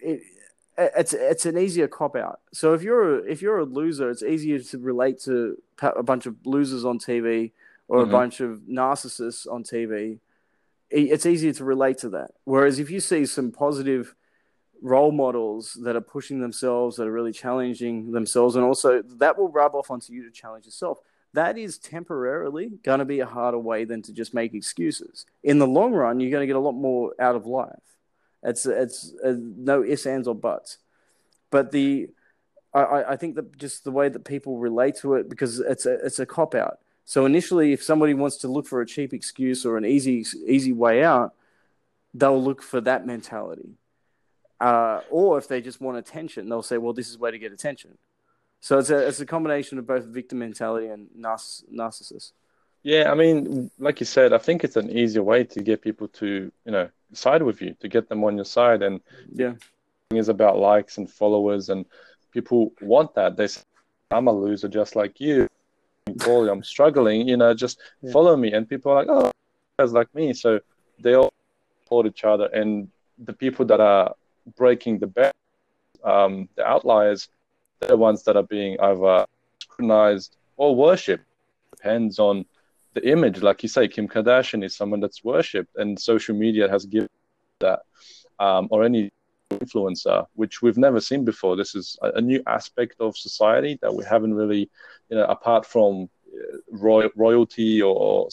an easier cop out. So if you're a loser, it's easier to relate to a bunch of losers on TV or a bunch of narcissists on TV. It's easier to relate to that. Whereas if you see some positive role models that are pushing themselves, that are really challenging themselves, and also that will rub off onto you to challenge yourself. that is temporarily going to be a harder way than to just make excuses. In the long run, you're going to get a lot more out of life. It's no ifs, ands, or buts. But I think that just the way that people relate to it, because it's a cop out. So initially, if somebody wants to look for a cheap excuse or an easy way out, they'll look for that mentality. Or if they just want attention, they'll say, well, this is a way to get attention. So it's a combination of both victim mentality and narcissist. Yeah, I mean, like you said, I think it's an easier way to get people to, side with you, to get them on your side. And yeah, is about likes and followers, and people want that. They say, I'm a loser just like you. Paul, I'm struggling, just follow me. And people are like, oh, guys like me. So they all support each other. And the people that are breaking the best, the outliers, they're the ones that are being either scrutinized or worshipped. Depends on the image. Like you say, Kim Kardashian is someone that's worshipped, and social media has given that, or any influencer, which we've never seen before. This is a new aspect of society that we haven't really, apart from royalty or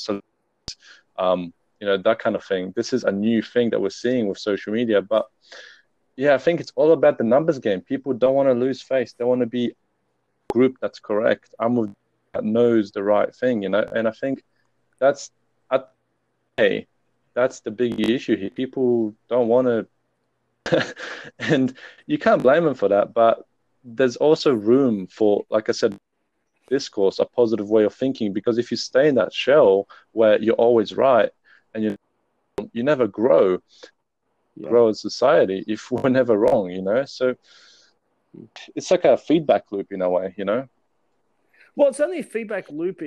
that kind of thing. This is a new thing that we're seeing with social media. But yeah, I think it's all about the numbers game. People don't want to lose face. They want to be a group that's correct. I'm with that knows the right thing, and I think that's that's the big issue here. People don't want to. And you can't blame them for that, but there's also room for, like I said, discourse, a positive way of thinking, because if you stay in that shell where you're always right and you never grow as society if we're never wrong, so it's like a feedback loop in a way. Well, it's only a feedback loop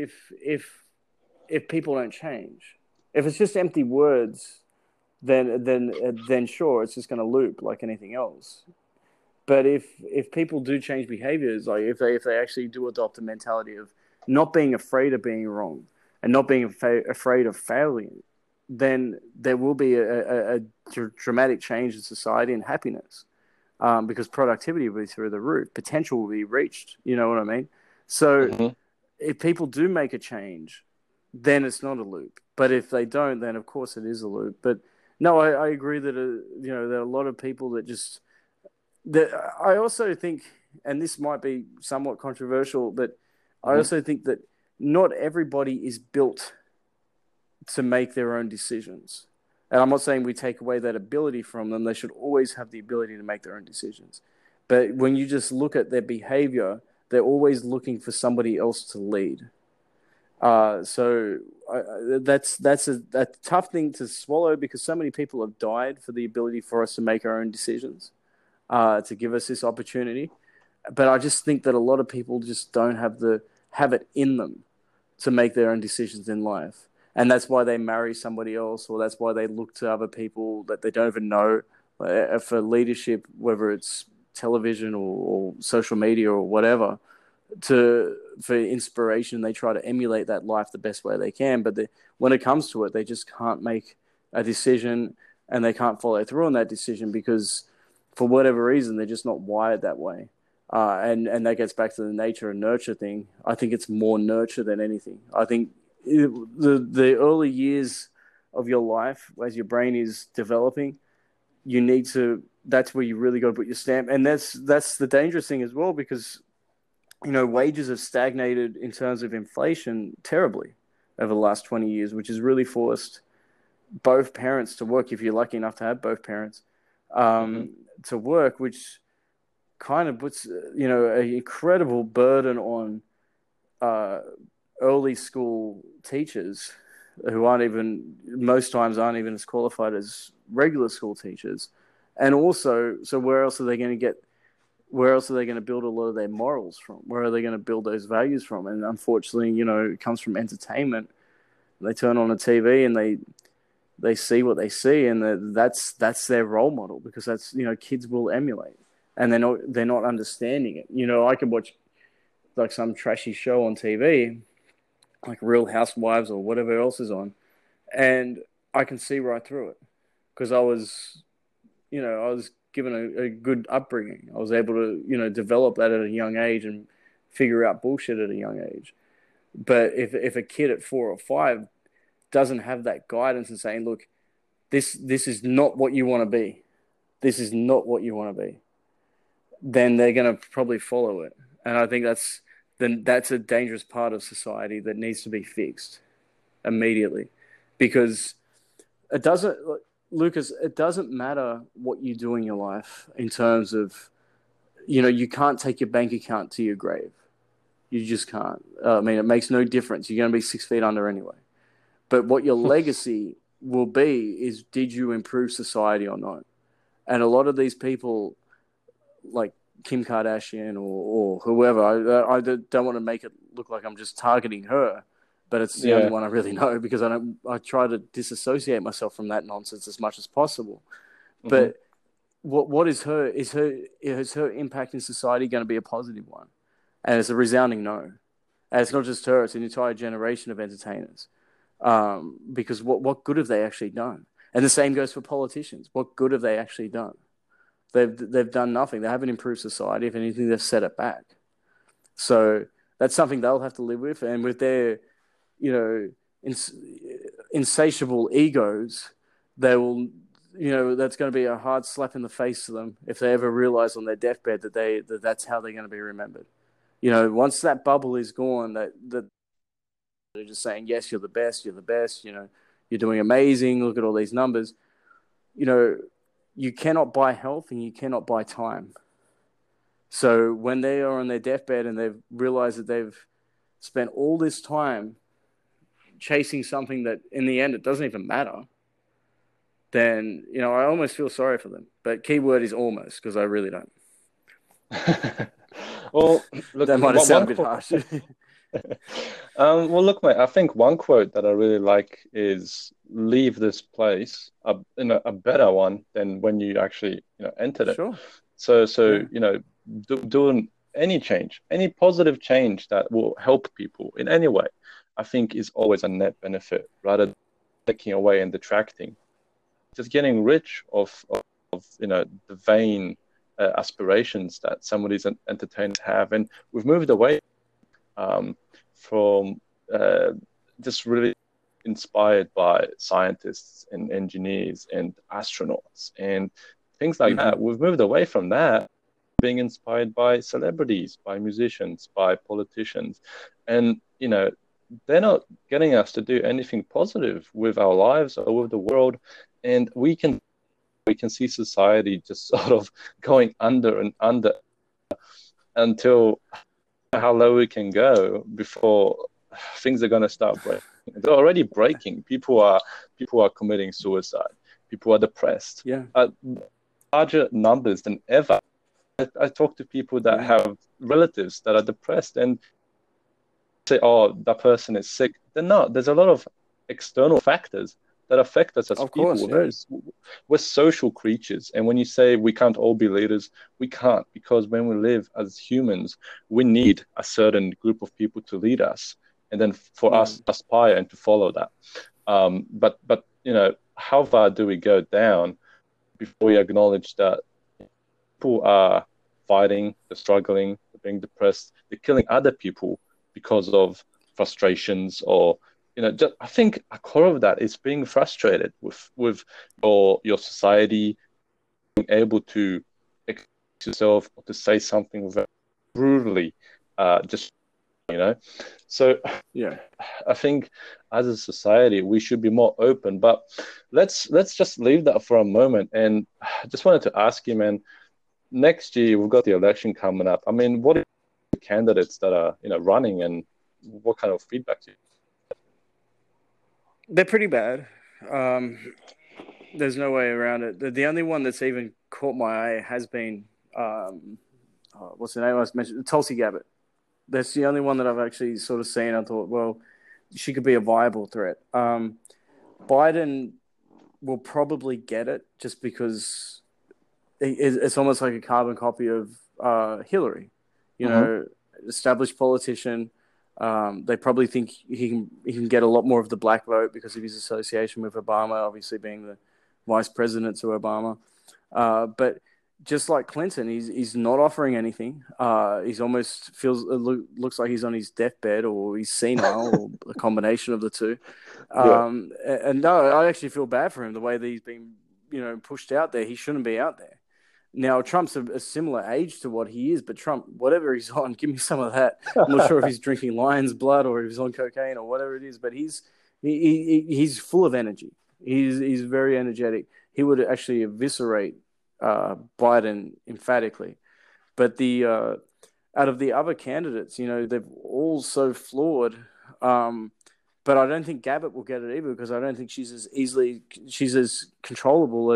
if people don't change. If it's just empty words, then sure, it's just going to loop like anything else. But if people do change behaviors, like if they actually do adopt a mentality of not being afraid of being wrong and not being afraid of failing, then there will be a dramatic change in society and happiness, because productivity will be through the roof, potential will be reached. You know what I mean? So if people do make a change, then it's not a loop. But if they don't, then of course it is a loop. But no, I agree that there are a lot of people that just. I also think, and this might be somewhat controversial, but I also think that not everybody is built to make their own decisions. And I'm not saying we take away that ability from them. They should always have the ability to make their own decisions. But when you just look at their behavior, they're always looking for somebody else to lead. So that's a tough thing to swallow, because so many people have died for the ability for us to make our own decisions, to give us this opportunity. But I just think that a lot of people just don't have it in them to make their own decisions in life. And that's why they marry somebody else, or that's why they look to other people that they don't even know for leadership, whether it's television or social media or whatever. For inspiration, they try to emulate that life the best way they can, but when it comes to it, they just can't make a decision, and they can't follow through on that decision because, for whatever reason, they're just not wired that way. And that gets back to the nature and nurture thing. I think it's more nurture than anything. I think the early years of your life, as your brain is developing, that's where you really got to put your stamp, and that's the dangerous thing as well, because wages have stagnated in terms of inflation terribly over the last 20 years, which has really forced both parents to work, if you're lucky enough to have both parents, to work, which kind of puts, an incredible burden on early school teachers who most times aren't even as qualified as regular school teachers. And also, so where else are they going to build a lot of their morals from? Where are they going to build those values from? And unfortunately, it comes from entertainment. They turn on the TV and they see what they see, and that's their role model, because that's, kids will emulate, and they're not understanding it. I could watch like some trashy show on TV, like Real Housewives or whatever else is on, and I can see right through it, because I was given a good upbringing. I was able to, develop that at a young age and figure out bullshit at a young age. But if a kid at 4 or 5 doesn't have that guidance and saying, look, this is not what you want to be. This is not what you want to be. Then they're going to probably follow it. And I think that's a dangerous part of society that needs to be fixed immediately, because it doesn't, Lucas, it doesn't matter what you do in your life in terms of, you can't take your bank account to your grave. You just can't. I mean, it makes no difference. You're going to be 6 feet under anyway. But what your legacy will be is, did you improve society or not? And a lot of these people, like Kim Kardashian or whoever, I don't want to make it look like I'm just targeting her, but it's the only one I really know, because I try to disassociate myself from that nonsense as much as possible. Mm-hmm. But what is her impact in society going to be a positive one? And it's a resounding no. And it's not just her; it's an entire generation of entertainers. Because what good have they actually done? And the same goes for politicians. What good have they actually done? They've done nothing. They haven't improved society. If anything, they've set it back. So that's something they'll have to live with. And with their, insatiable egos, they will, that's going to be a hard slap in the face to them if they ever realize on their deathbed that that's how they're going to be remembered. Once that bubble is gone, that they're just saying, yes, you're the best, you're doing amazing, look at all these numbers. You cannot buy health and you cannot buy time. So when they are on their deathbed and they've realized that they've spent all this time chasing something that in the end it doesn't even matter, then, I almost feel sorry for them. But keyword is almost, because I really don't. Well, look, that might have sounded a bit harsh. Well, look, mate, I think one quote that I really like is, leave this place in a better one than when you actually entered it. Sure. So yeah. Doing any change, any positive change that will help people in any way, I think is always a net benefit, rather than taking away and detracting. Just getting rich of the vain aspirations that some of these entertainers have, and we've moved away from just really inspired by scientists and engineers and astronauts and things like that. We've moved away from that, being inspired by celebrities, by musicians, by politicians, and they're not getting us to do anything positive with our lives or with the world, and we can see society just sort of going under and under until how low we can go before things are going to start breaking. They're already breaking. People are committing suicide. People are depressed. Yeah. Larger numbers than ever. I talk to people that have relatives that are depressed and say, oh, that person is sick. They're not. There's a lot of external factors that affect us as people. Course, yeah. We're social creatures. And when you say we can't all be leaders, we can't, because when we live as humans, we need a certain group of people to lead us, and then for us to aspire and to follow that. But how far do we go down before we acknowledge that people are fighting, they're struggling, they're being depressed, they're killing other people because of frustrations, or I think a core of that is being frustrated with your society, being able to express yourself or to say something very brutally, So yeah, I think as a society we should be more open. But let's just leave that for a moment. And I just wanted to ask you, man. Next year we've got the election coming up. I mean, what are the candidates that are running, and what kind of feedback do you? They're pretty bad. There's no way around it. The only one that's even caught my eye has been what's the name I was mentioning? Tulsi Gabbard. That's the only one that I've actually sort of seen. I thought, well, she could be a viable threat. Biden will probably get it just because it's almost like a carbon copy of Hillary. Established politician. They probably think he can get a lot more of the black vote because of his association with Obama, obviously being the vice president to Obama. But just like Clinton, he's not offering anything. He's almost looks like he's on his deathbed, or he's senile, or a combination of the two. Yeah. And no, I actually feel bad for him the way that he's been, pushed out there. He shouldn't be out there. Now, Trump's a similar age to what he is, but Trump, whatever he's on, give me some of that. I'm not sure if he's drinking lion's blood or if he's on cocaine or whatever it is, but he's full of energy. He's very energetic. He would actually eviscerate Biden emphatically. But out of the other candidates, they've all so flawed. But I don't think Gabbett will get it either, because I don't think she's as controllable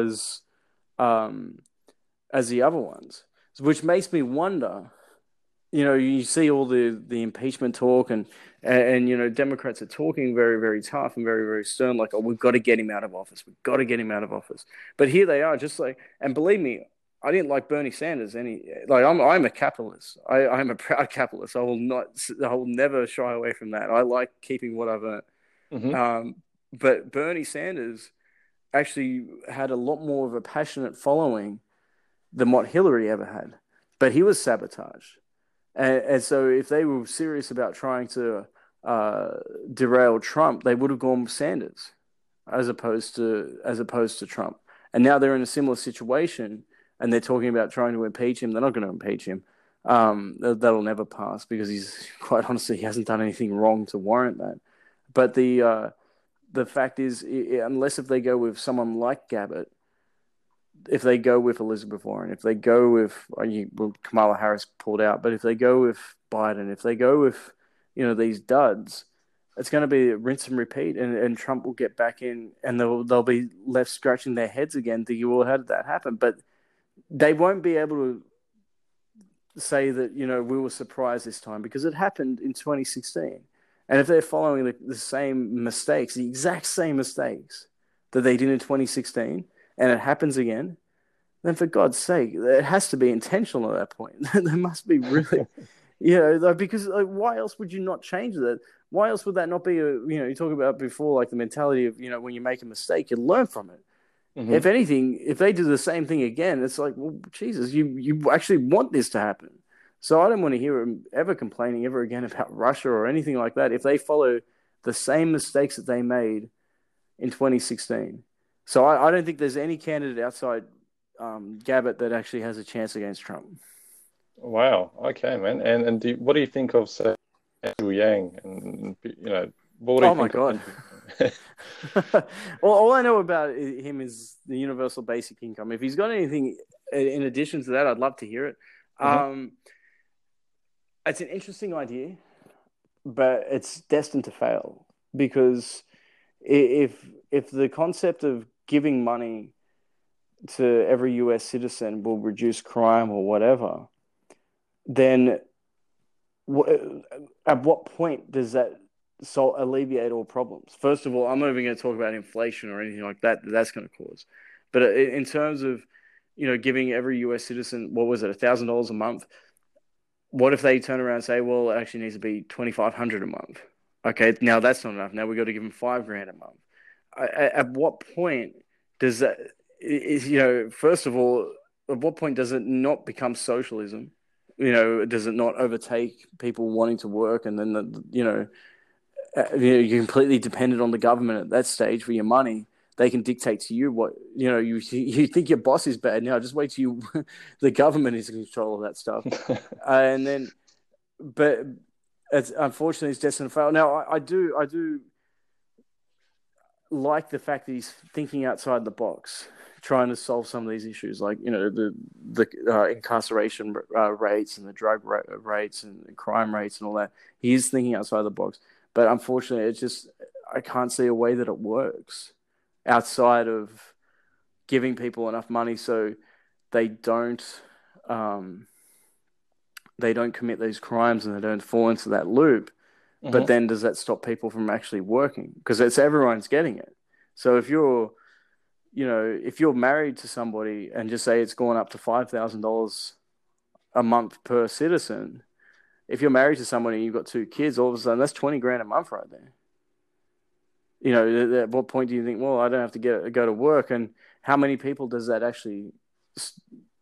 as the other ones, which makes me wonder. You see all the impeachment talk, and Democrats are talking very, very tough and very, very stern, like, oh, we've got to get him out of office. We've got to get him out of office. But here they are, just like, and believe me, I didn't like Bernie Sanders I'm a capitalist. I'm a proud capitalist. I will never shy away from that. I like keeping what I've earned. Mm-hmm. But Bernie Sanders actually had a lot more of a passionate following than what Hillary ever had. But he was sabotaged. And so if they were serious about trying to derail Trump, they would have gone with Sanders as opposed to Trump. And now they're in a similar situation, and they're talking about trying to impeach him. They're not going to impeach him. That'll never pass, because quite honestly, he hasn't done anything wrong to warrant that. But the fact is, unless if they go with someone like Gabbett, if they go with Elizabeth Warren, if they go with Kamala Harris pulled out, but if they go with Biden, if they go with these duds, it's going to be rinse and repeat, and Trump will get back in, and they'll be left scratching their heads again, thinking, well, how did that happen? But they won't be able to say that we were surprised this time, because it happened in 2016, and if they're following the same mistakes, the exact same mistakes that they did in 2016, and it happens again, then for God's sake, it has to be intentional at that point. There must be really, because why else would you not change that? Why else would that not be you talk about before, like the mentality of, when you make a mistake, you learn from it. Mm-hmm. If anything, if they do the same thing again, it's like, well, Jesus, you actually want this to happen. So I don't want to hear them ever complaining ever again about Russia or anything like that if they follow the same mistakes that they made in 2016. So I don't think there's any candidate outside Gabbett that actually has a chance against Trump. Wow. Okay, man. And what do you think of, say, Andrew Yang? And what do you think? My God. Well, all I know about him is the universal basic income. If he's got anything in addition to that, I'd love to hear it. Mm-hmm. It's an interesting idea, but it's destined to fail, because if the concept of giving money to every US citizen will reduce crime or whatever, then at what point does that alleviate all problems? First of all, I'm not even going to talk about inflation or anything like that that's going to cause. But in terms of, giving every US citizen, what was it, $1,000 a month? What if they turn around and say, well, it actually needs to be $2,500 a month? Okay, now that's not enough. Now we've got to give them $5,000 a month. At what point does that, first of all, at what point does it not become socialism? Does it not overtake people wanting to work, and then you're completely dependent on the government at that stage for your money? They can dictate to you what you think your boss is bad. Now just wait till the government is in control of that stuff, and then, but unfortunately, it's destined to fail. Now I do like the fact that he's thinking outside the box, trying to solve some of these issues, like the incarceration rates and the drug rates and the crime rates and all that. He is thinking outside the box, but unfortunately, it's just, I can't see a way that it works outside of giving people enough money so they don't commit these crimes and they don't fall into that loop. Mm-hmm. But then does that stop people from actually working? Because everyone's getting it. So if you're married to somebody and just say it's gone up to $5,000 a month per citizen, if you're married to somebody and you've got 2 kids, all of a sudden that's $20,000 a month right there. At what point do you think, well, I don't have to go to work? And how many people does that actually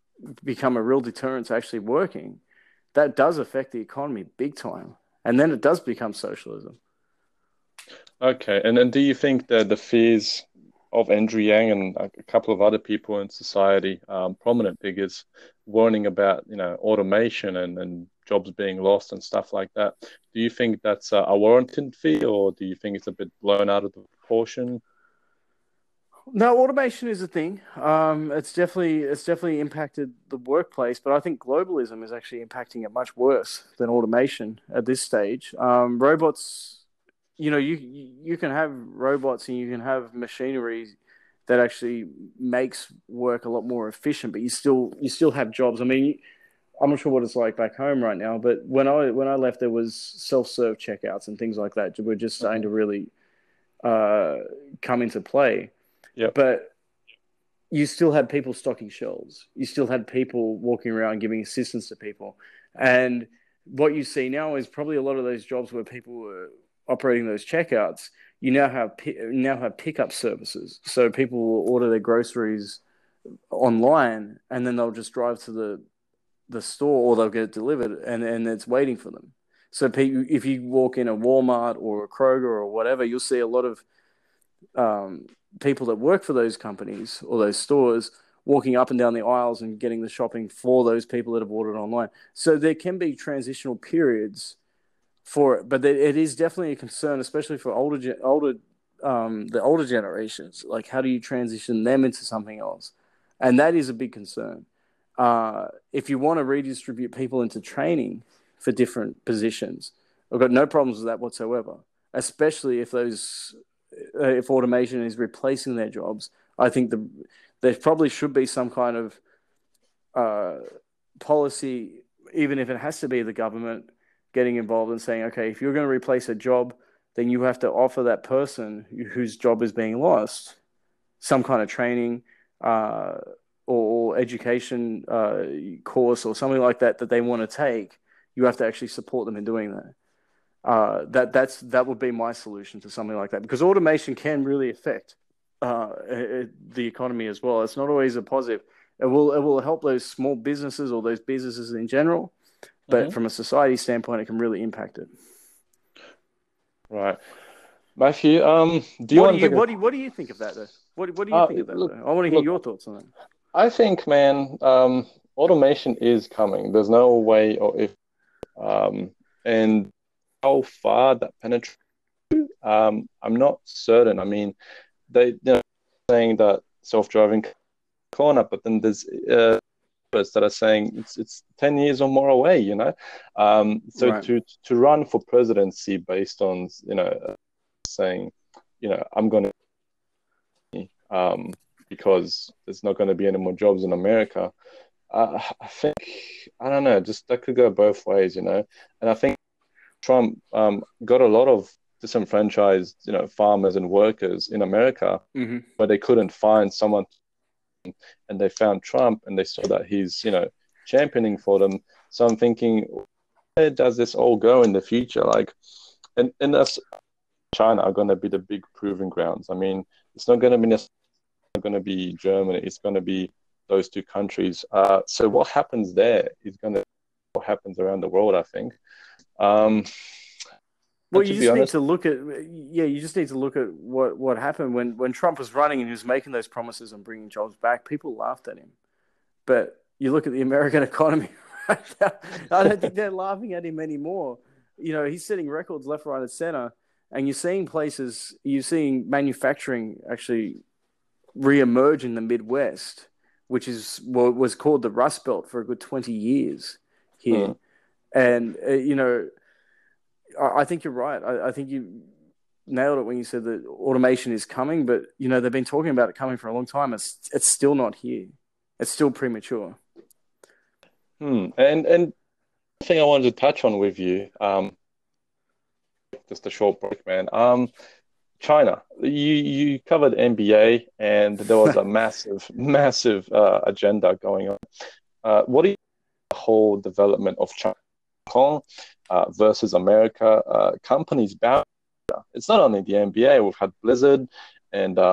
become a real deterrent to actually working, that does affect the economy big time. And then it does become socialism. Okay, and do you think that the fears of Andrew Yang and a couple of other people in society, prominent figures, warning about automation and jobs being lost and stuff like that, do you think that's a warranted fear, or do you think it's a bit blown out of the proportion? No, automation is a thing. It's definitely impacted the workplace, but I think globalism is actually impacting it much worse than automation at this stage. Robots, you can have robots and you can have machinery that actually makes work a lot more efficient, but you still have jobs. I mean, I'm not sure what it's like back home right now, but when I left, there was self-serve checkouts and things like that. We're just starting to really uh, come into play. Yep. But you still had people stocking shelves. You still had people walking around giving assistance to people. And what you see now is probably a lot of those jobs where people were operating those checkouts. You now have pickup services. So people will order their groceries online, and then they'll just drive to the store, or they'll get it delivered, and it's waiting for them. So if you walk in a Walmart or a Kroger or whatever, you'll see a lot of um, people that work for those companies or those stores walking up and down the aisles and getting the shopping for those people that have ordered online. So there can be transitional periods for it, but it is definitely a concern, especially for the older generations. Like, how do you transition them into something else? And that is a big concern. If you want to redistribute people into training for different positions, I've got no problems with that whatsoever. Especially if automation is replacing their jobs, I think there probably should be some kind of policy, even if it has to be the government getting involved and saying, okay, if you're going to replace a job, then you have to offer that person whose job is being lost some kind of training or education course or something like that they want to take. You have to actually support them in doing that. That would be my solution to something like that, because automation can really affect the economy as well. It's not always a positive. It will help those small businesses or those businesses in general, but from a society standpoint, it can really impact it. Right. Matthew, do you What want do you to what do you think of that though? What do you think of that look, though? I want to hear look, your thoughts on that. I think, man, automation is coming. There's no way or if and how far that penetrates, I'm not certain. I mean, they're saying that self-driving corner, but then there's that are saying it's 10 years or more away, so Right. to run for presidency based on saying I'm going to because there's not going to be any more jobs in America. I think, I don't know, just that could go both ways, and I think Trump got a lot of disenfranchised farmers and workers in America, Mm-hmm. but they couldn't find someone, and they found Trump, and they saw that he's championing for them. So I'm thinking, where does this all go in the future? Like, and that's China are going to be the big proving grounds. I mean, it's not going to be necessarily going to be Germany. It's going to be those two countries. So what happens there is going to what happens around the world, I think. Well, And to you be just need honest, to look at you just need to look at what happened when Trump was running and he was making those promises on bringing jobs back. People laughed at him, but you look at the American economy right now, I don't think they're laughing at him anymore. He's setting records left, right, and center, and you're seeing manufacturing actually reemerge in the Midwest, which is what was called the Rust Belt for a good 20 years here. mm, And, I think you're right. I think you nailed it when you said that automation is coming, but, they've been talking about it coming for a long time. It's still not here. It's still premature. and the thing I wanted to touch on with you, just a short break, man. China. You covered NBA, and there was a massive, massive agenda going on. What do you think the whole development of China versus America? Companies bound. It's not only the NBA. We've had Blizzard and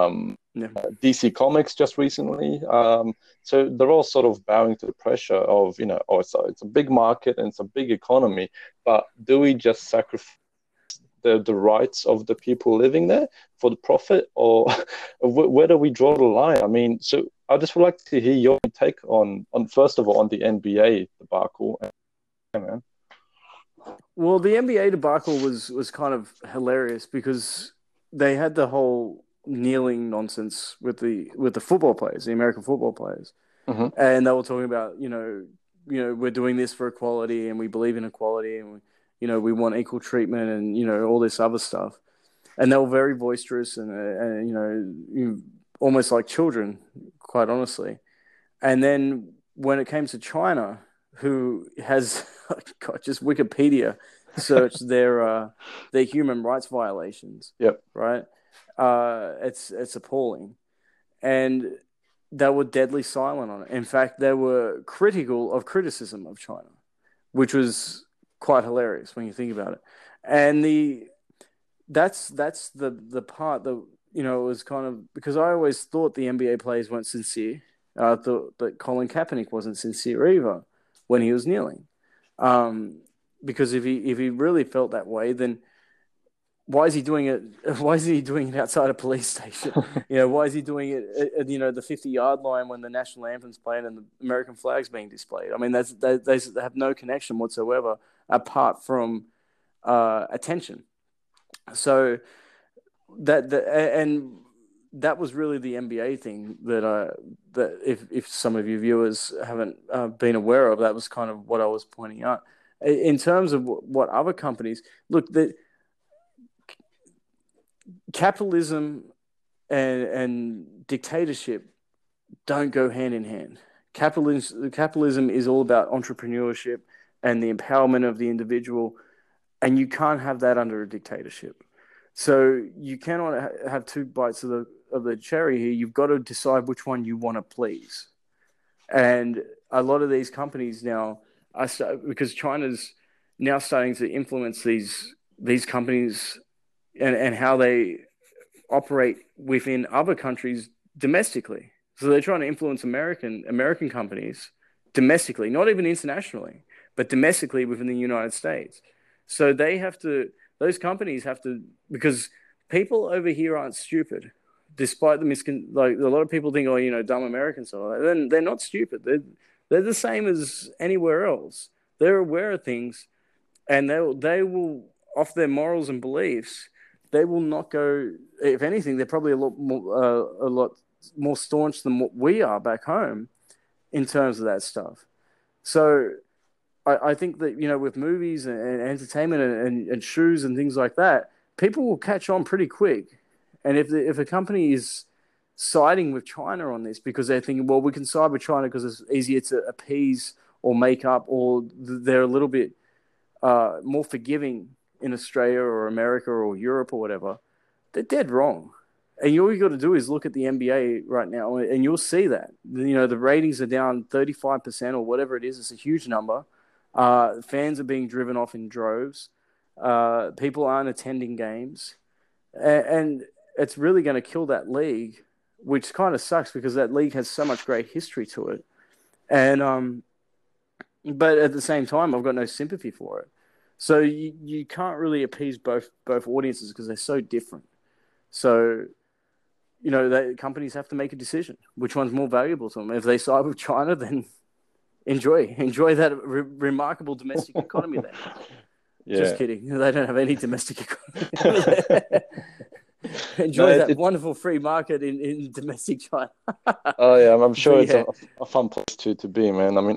Yeah. DC Comics just recently. So they're all sort of bowing to the pressure of, oh, it's a big market and it's a big economy, but do we just sacrifice the rights of the people living there for the profit, or where do we draw the line? I mean, so I just would like to hear your take on first of all on the NBA debacle. Yeah, man. Well, the NBA debacle was kind of hilarious because they had the whole kneeling nonsense with the football players, the American football players, Mm-hmm. and they were talking about we're doing this for equality and we believe in equality and we want equal treatment and all this other stuff, and they were very boisterous and almost like children, quite honestly. And then when it came to China, who has God, just Wikipedia searched their human rights violations. Yep. Right. It's appalling, and they were deadly silent on it. In fact, they were critical of criticism of China, which was quite hilarious when you think about it. And that's the part that it was kind of, because I always thought the NBA players weren't sincere. I thought that Colin Kaepernick wasn't sincere either when he was kneeling, because if he really felt that way, then why is he doing it? Why is he doing it outside a police station? Why is he doing it at the 50-yard line when the national anthem's playing and the American flag's being displayed? I mean, they have no connection whatsoever apart from attention. So that was really the NBA thing that if some of you viewers haven't been aware of, that was kind of what I was pointing out. In terms of what other companies look, the capitalism and dictatorship don't go hand in hand. Capitalism is all about entrepreneurship and the empowerment of the individual, and you can't have that under a dictatorship. So you cannot have two bites of the cherry here. You've got to decide which one you want to please. And a lot of these companies now because China's now starting to influence these companies and how they operate within other countries domestically. So they're trying to influence American companies domestically, not even internationally, but domestically within the United States. So those companies have to, because people over here aren't stupid, despite like a lot of people think, dumb Americans are. Then they're not stupid. They're the same as anywhere else. They're aware of things, and they will, off their morals and beliefs, they will not go. If anything, they're probably a lot more staunch than what we are back home in terms of that stuff. So I think that, with movies and entertainment and shoes and things like that, people will catch on pretty quick. And if a company is siding with China on this because they're thinking, well, we can side with China because it's easier to appease or make up, or they're a little bit more forgiving in Australia or America or Europe or whatever, they're dead wrong. And all you got to do is look at the NBA right now, and you'll see that. The ratings are down 35% or whatever it is. It's a huge number. Fans are being driven off in droves. People aren't attending games. And it's really going to kill that league, which kind of sucks because that league has so much great history to it. And but at the same time, I've got no sympathy for it. So you can't really appease both audiences because they're so different. So, companies have to make a decision. Which one's more valuable to them? If they side with China, then enjoy that remarkable domestic economy there. Yeah. Just kidding. They don't have any domestic economy. Enjoy that wonderful free market in domestic China. Oh yeah, I'm sure it's a fun place to be, man. I mean,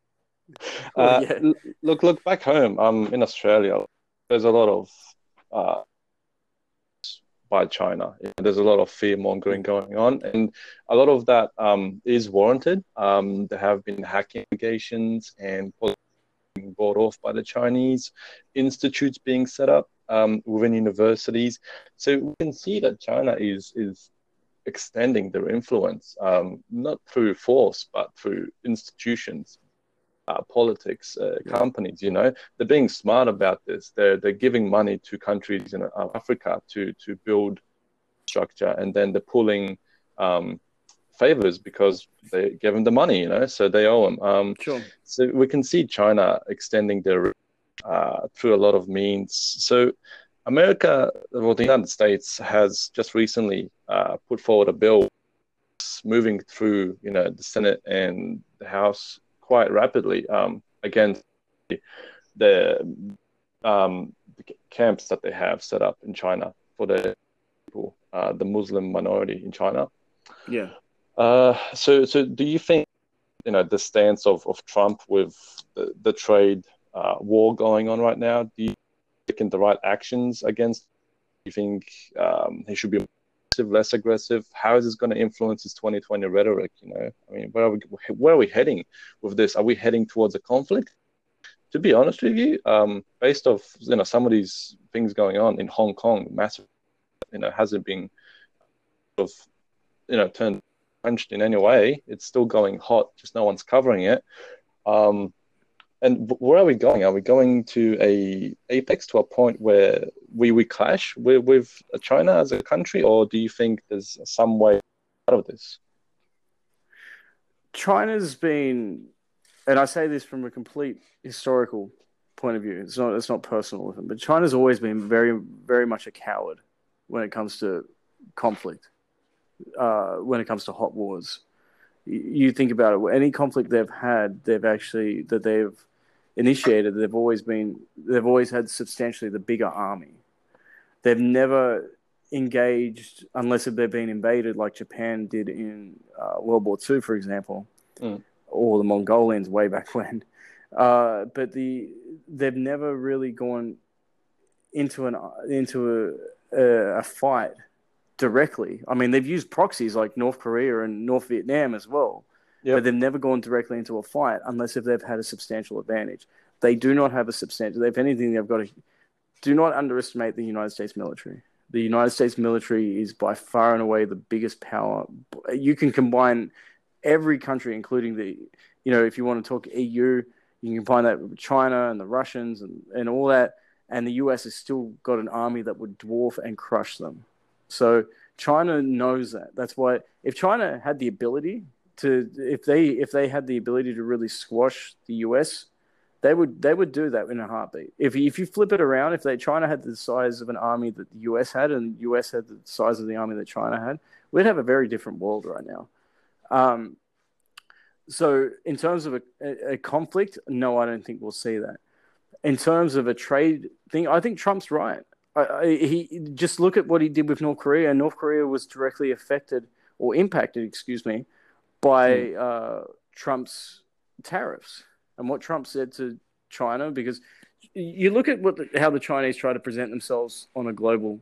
look back home. I'm in Australia. There's a lot of by China. There's a lot of fear mongering going on, and a lot of that is warranted. There have been hacking allegations and being bought off by the Chinese, institutes being set up within universities. So we can see that China is extending their influence, not through force, but through institutions, politics, companies. They're being smart about this. They're giving money to countries in Africa to build structure, and then they're pulling favors because they gave them the money, so they owe them. Sure. So we can see China extending their through a lot of means. So America, well, the United States has just recently put forward a bill moving through, the Senate and the House quite rapidly against the camps that they have set up in China for the people, the Muslim minority in China. Yeah. So do you think, the stance of Trump with the trade war going on right now, do you think the right actions against? Do you think he should be aggressive, less aggressive? How is this going to influence his 2020 rhetoric? I mean, where are we heading with this? Are we heading towards a conflict? To be honest with you, based off some of these things going on in Hong Kong, massive, hasn't been sort of turned punched in any way. It's still going hot, just no one's covering it. And where are we going? Are we going to a apex, to a point where we clash with China as a country, or do you think there's some way out of this? China's been, and I say this from a complete historical point of view. It's not personal with them, but China's always been very, very much a coward when it comes to conflict. When it comes to hot wars, you think about it. Any conflict they've initiated, they've always had substantially the bigger army. They've never engaged unless they've been invaded, like Japan did in World War II, for example, or the Mongolians way back when. But they've never really gone into a fight directly. I mean, they've used proxies like North Korea and North Vietnam as well. Yep. But they've never gone directly into a fight unless if they've had a substantial advantage. They do not have a substantial. If anything, they've got to. Do not underestimate the United States military. The United States military is by far and away the biggest power. You can combine every country, including if you want to talk EU, you can combine that with China and the Russians and all that. And the US has still got an army that would dwarf and crush them. So China knows that. That's why if China had the ability if they had the ability to really squash the US, they would do that in a heartbeat. If you flip it around, if China had the size of an army that the US had, and the US had the size of the army that China had, we'd have a very different world right now. So in terms of a conflict, no, I don't think we'll see that. In terms of a trade thing, I think Trump's right. He just look at what he did with North Korea, and North Korea was directly affected or impacted, by Trump's tariffs and what Trump said to China. Because you look at how the Chinese try to present themselves on a global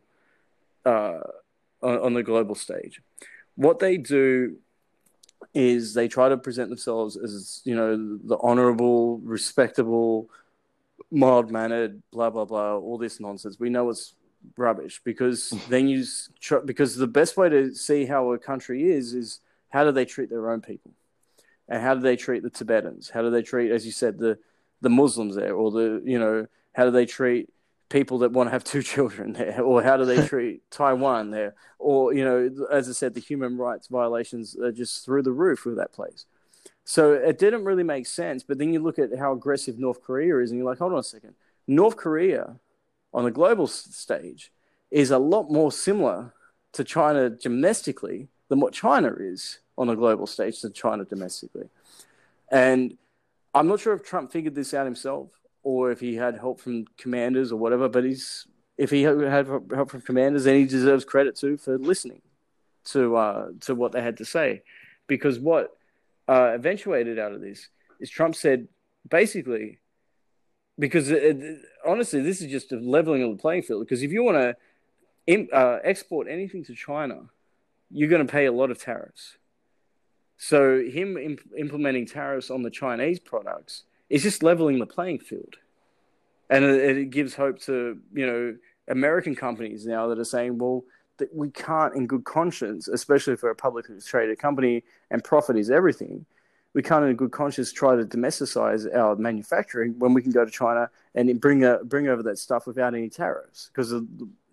on the global stage. What they do is they try to present themselves as the honorable, respectable, mild-mannered, blah blah blah, all this nonsense. We know it's rubbish because because the best way to see how a country is how do they treat their own people, and how do they treat the Tibetans? How do they treat, as you said, the Muslims there, or how do they treat people that want to have two children there, or how do they treat Taiwan there, or as I said, the human rights violations are just through the roof with that place. So it didn't really make sense. But then you look at how aggressive North Korea is, and you're like, hold on a second. North Korea on the global stage is a lot more similar to China domestically than what China is on a global stage to China domestically. And I'm not sure if Trump figured this out himself or if he had help from commanders or whatever, but if he had help from commanders, then he deserves credit too for listening to what they had to say. Because what eventuated out of this is Trump said, basically, because honestly, this is just a leveling of the playing field. Because if you want to export anything to China, you're going to pay a lot of tariffs. So him implementing tariffs on the Chinese products is just leveling the playing field. And it gives hope to, American companies now that are saying, well, that we can't in good conscience, especially for a publicly traded company and profit is everything, we can't in good conscience try to domesticize our manufacturing when we can go to China and bring over that stuff without any tariffs. Because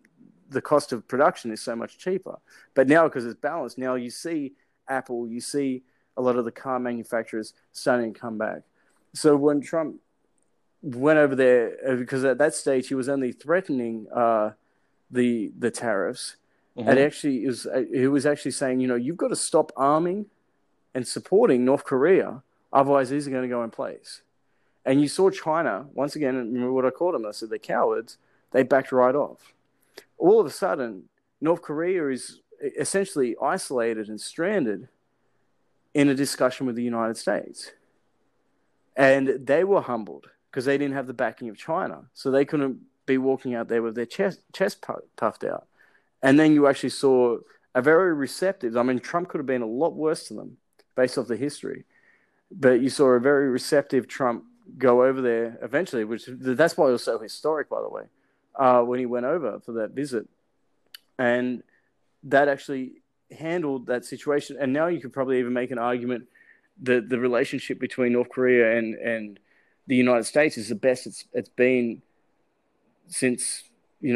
the cost of production is so much cheaper. But now, because it's balanced, now you see Apple, you see a lot of the car manufacturers starting to come back. So when Trump went over there, because at that stage he was only threatening the tariffs, Mm-hmm. and actually he was actually saying, you've got to stop arming and supporting North Korea, otherwise these are going to go in place. And you saw China, once again, remember what I called them, I said they're cowards, they backed right off. All of a sudden, North Korea is essentially isolated and stranded in a discussion with the United States. And they were humbled because they didn't have the backing of China. So they couldn't be walking out there with their chest puffed out. And then you actually saw a very receptive, I mean, Trump could have been a lot worse to them based off the history. But you saw a very receptive Trump go over there eventually, that's why it was so historic, by the way, when he went over for that visit. And that actually handled that situation. And now you could probably even make an argument that the relationship between North Korea and the United States is the best it's been since, the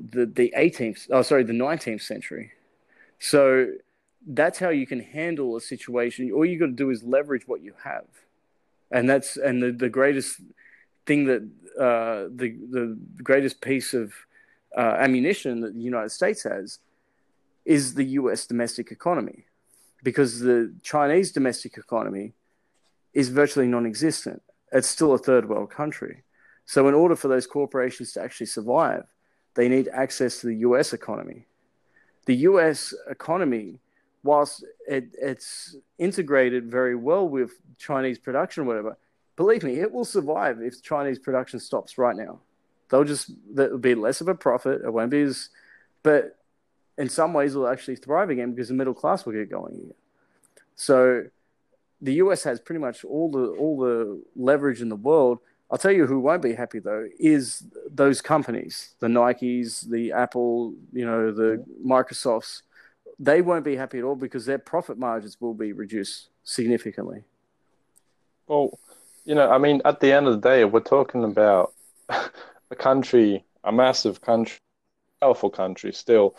19th century. So that's how you can handle a situation. All you got to do is leverage what you have. And the greatest thing that the greatest piece of ammunition that the United States has is the U.S. domestic economy, because the Chinese domestic economy is virtually non-existent. It's still a third world country. So in order for those corporations to actually survive, they need access to the U.S. economy. The U.S. economy, whilst it's integrated very well with Chinese production or whatever, believe me, it will survive if Chinese production stops right now. There'll be less of a profit. It won't be as, but in some ways it'll actually thrive again because the middle class will get going again. So the US has pretty much all the leverage in the world. I'll tell you who won't be happy though is those companies, the Nikes, the Apple, the Microsofts. They won't be happy at all because their profit margins will be reduced significantly. Well, at the end of the day, we're talking about a massive country, powerful country still,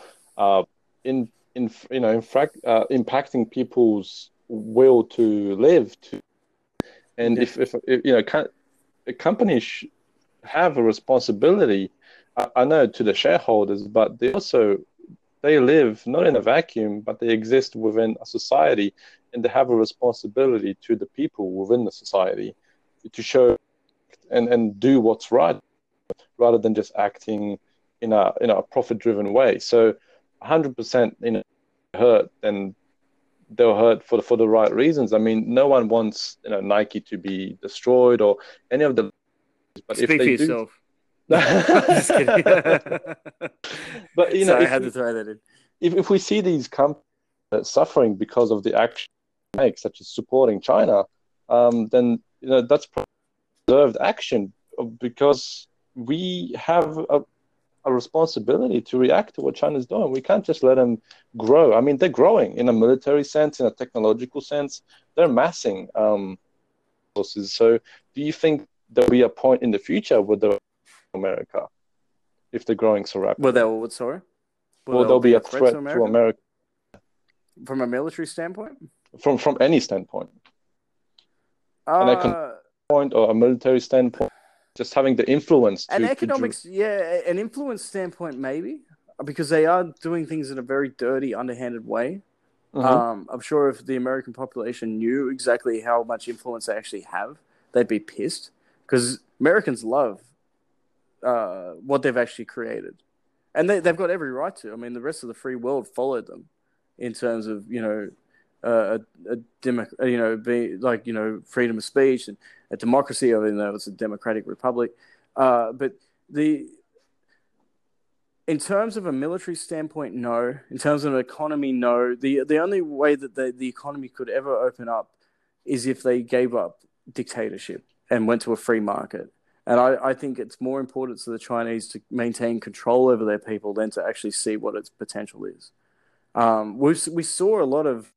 impacting people's will to live. And if companies have a responsibility, I know, to the shareholders, but they live not in a vacuum, but they exist within a society, and they have a responsibility to the people within the society to show and do what's right, rather than just acting in a profit-driven way. So 100%, hurt, and they'll hurt for the right reasons. I mean, no one wants Nike to be destroyed or any of the. But Speak if they for yourself. Just kidding. But I had to throw that in. If we see these companies suffering because of the action they make, such as supporting China, then that's deserved action, because we have a responsibility to react to what China's doing. We can't just let them grow. I mean, they're growing in a military sense, in a technological sense. They're amassing resources. So do you think there'll be a point in the future where America, if they're growing so rapidly? Will there'll be a threat to America? From a military standpoint? From any standpoint. An economic point or a military standpoint. Just having the influence. An influence standpoint, maybe, because they are doing things in a very dirty, underhanded way. Mm-hmm. I'm sure if the American population knew exactly how much influence they actually have, they'd be pissed, because Americans love what they've actually created, and they've got every right to. I mean, the rest of the free world followed them in terms of freedom of speech and a democracy, even though it's a democratic republic. But in terms of a military standpoint, no. In terms of an economy, no. The only way that the economy could ever open up is if they gave up dictatorship and went to a free market. And I think it's more important to the Chinese to maintain control over their people than to actually see what its potential is. We saw a lot of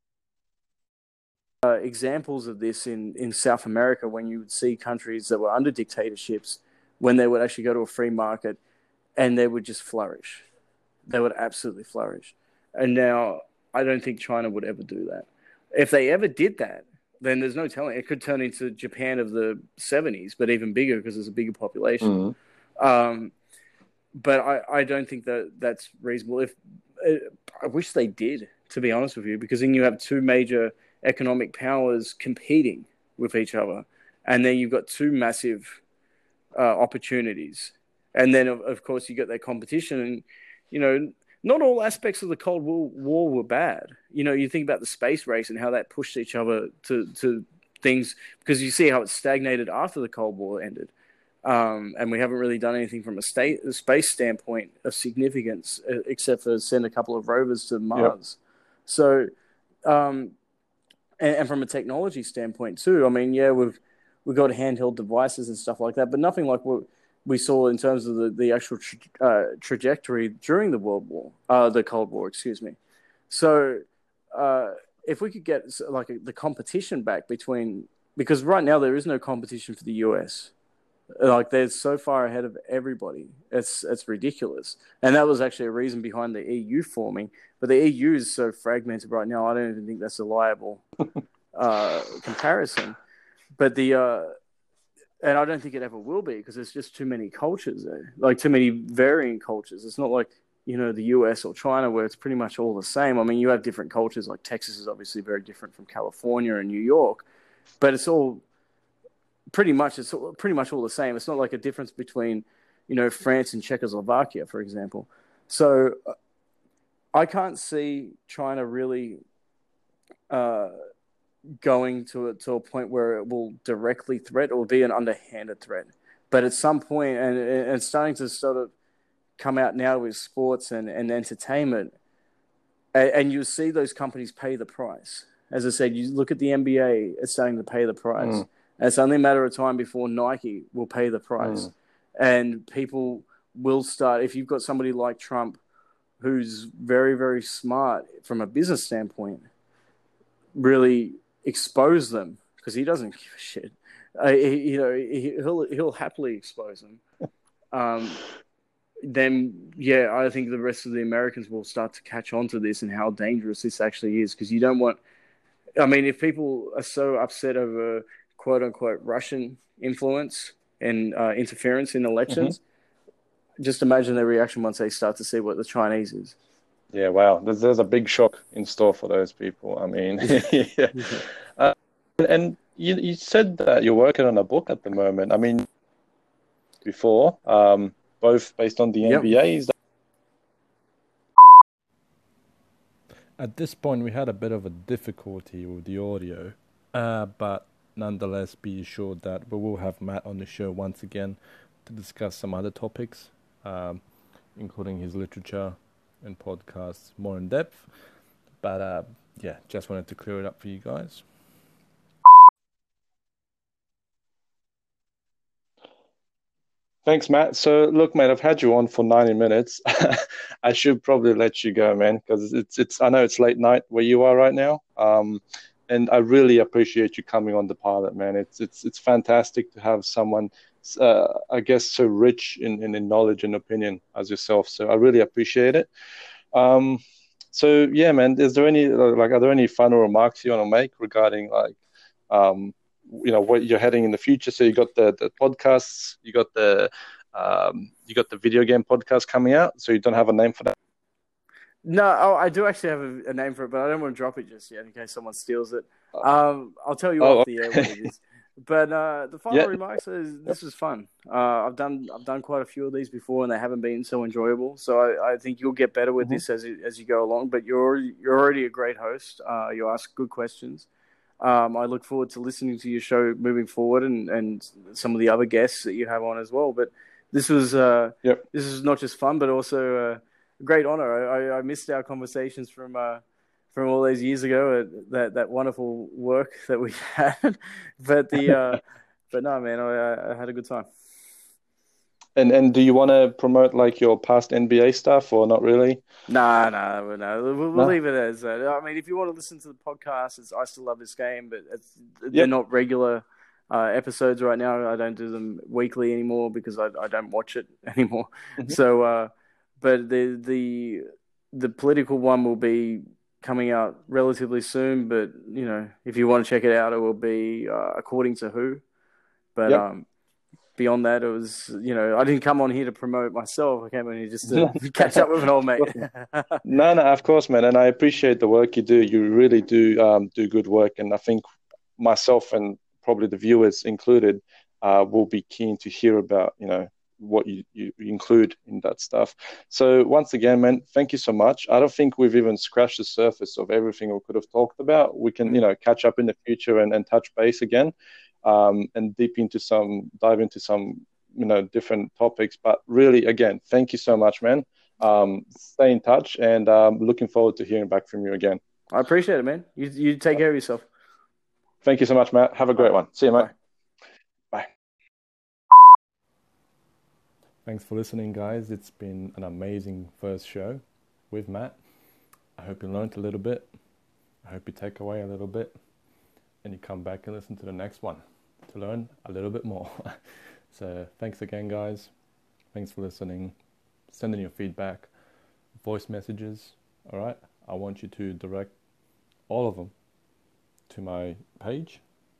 examples of this in South America, when you would see countries that were under dictatorships, when they would actually go to a free market and they would just flourish. they would absolutely flourish. And now I don't think China would ever do that. If they ever did that, then there's no telling. It could turn into Japan of the 70s, but even bigger because there's a bigger population. But I don't think that that's reasonable. I wish they did, to be honest with you, because then you have two major economic powers competing with each other, and then you've got two massive opportunities. And then, of course, you got that competition. And, you know, not all aspects of the Cold War were bad. You know, you think about the space race and how that pushed each other to things, because you see how it stagnated after the Cold War ended. And we haven't really done anything from a space standpoint of significance, except for send a couple of rovers to Mars. Yep. So, and from a technology standpoint too, I mean, yeah, we've got handheld devices and stuff like that, but nothing like what we saw in terms of the actual trajectory during the the Cold War, excuse me. So, if we could get like the competition back because right now there is no competition for the US. Like they're so far ahead of everybody. It's ridiculous. And that was actually a reason behind the EU forming. But the EU is so fragmented right now, I don't even think that's a liable comparison. But and I don't think it ever will be, because there's just too many cultures there, like too many varying cultures. It's not like, you know, the US or China where it's pretty much all the same. I mean, you have different cultures, like Texas is obviously very different from California and New York, but it's pretty much all the same. It's not like a difference between, you know, France and Czechoslovakia, for example. So I can't see China really going to a point where it will directly threat or be an underhanded threat. But at some point, and it's starting to sort of come out now with sports and entertainment, and you see those companies pay the price. As I said, you look at the NBA, it's starting to pay the price. And it's only a matter of time before Nike will pay the price. And people will start, if you've got somebody like Trump who's very, very smart from a business standpoint, really expose them, because he doesn't give a shit. He'll happily expose them. Then, yeah, I think the rest of the Americans will start to catch on to this and how dangerous this actually is, because you don't want... I mean, if people are so upset over quote-unquote Russian influence and interference in elections, just imagine their reaction once they start to see what the Chinese is. Yeah, wow. There's a big shock in store for those people. I mean, yeah. And you said that you're working on a book at the moment. I mean, before, both based on the NBAs. At this point, we had a bit of a difficulty with the audio, but nonetheless, be assured that we will have Matt on the show once again to discuss some other topics, including his literature and podcasts more in depth. But yeah, just wanted to clear it up for you guys. Thanks, Matt. So, look, mate, I've had you on for 90 minutes. I should probably let you go, man, because it's. I know it's late night where you are right now. And I really appreciate you coming on the pilot, man. It's fantastic to have someone, I guess, so rich in knowledge and opinion as yourself. So I really appreciate it. So yeah, man. Are there any final remarks you want to make regarding where you're heading in the future? So you got the podcasts, you got the video game podcast coming out. So you don't have a name for that? No, I do actually have a name for it, but I don't want to drop it just yet in case someone steals it. I'll tell you off the air what it is. But the final remarks is this was fun. I've done quite a few of these before, and they haven't been so enjoyable. So I think you'll get better with this as you go along. But you're already a great host. You ask good questions. I look forward to listening to your show moving forward, and some of the other guests that you have on as well. But this was this is not just fun, but also a great honor. I missed our conversations from all those years ago, that wonderful work that we had. But no, man, I had a good time. And do you want to promote like your past NBA stuff or not really? No. We'll leave it as that. I mean, if you want to listen to the podcast, I Still Love This Game, but they're not regular episodes right now. I don't do them weekly anymore because I don't watch it anymore. So, but the political one will be coming out relatively soon. But if you want to check it out, it will be According to Who. But Yep. Beyond that, it was, I didn't come on here to promote myself. I came on here just to catch up with an old mate. No, of course, man. And I appreciate the work you do. You really do do good work. And I think myself and probably the viewers included will be keen to hear about, what you include in that stuff. So once again, man, thank you so much. I don't think we've even scratched the surface of everything we could have talked about. We can, catch up in the future and touch base again. And dive into some, different topics. But really, again, thank you so much, man. Stay in touch, and looking forward to hearing back from you again. I appreciate it, man. You take care of yourself. Thank you so much, Matt. Have a great one. See you, mate. Bye. Thanks for listening, guys. It's been an amazing first show with Matt. I hope you learned a little bit. I hope you take away a little bit, and you come back and listen to the next one to learn a little bit more. So thanks again, guys. Thanks for listening. Send in your feedback, voice messages. All right. I want you to direct all of them to my page,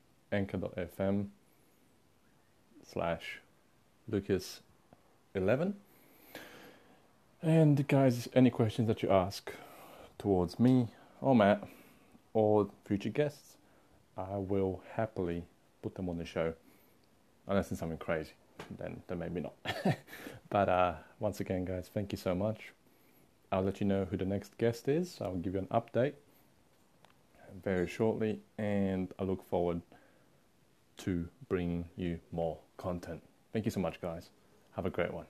anchor.fm/Lucas11. And guys, any questions that you ask towards me or Matt or future guests, I will happily put them on the show, unless it's something crazy, then maybe not. But once again, guys, thank you so much. I'll let you know who the next guest is. I'll give you an update very shortly, and I look forward to bringing you more content. Thank you so much, guys. Have a great one.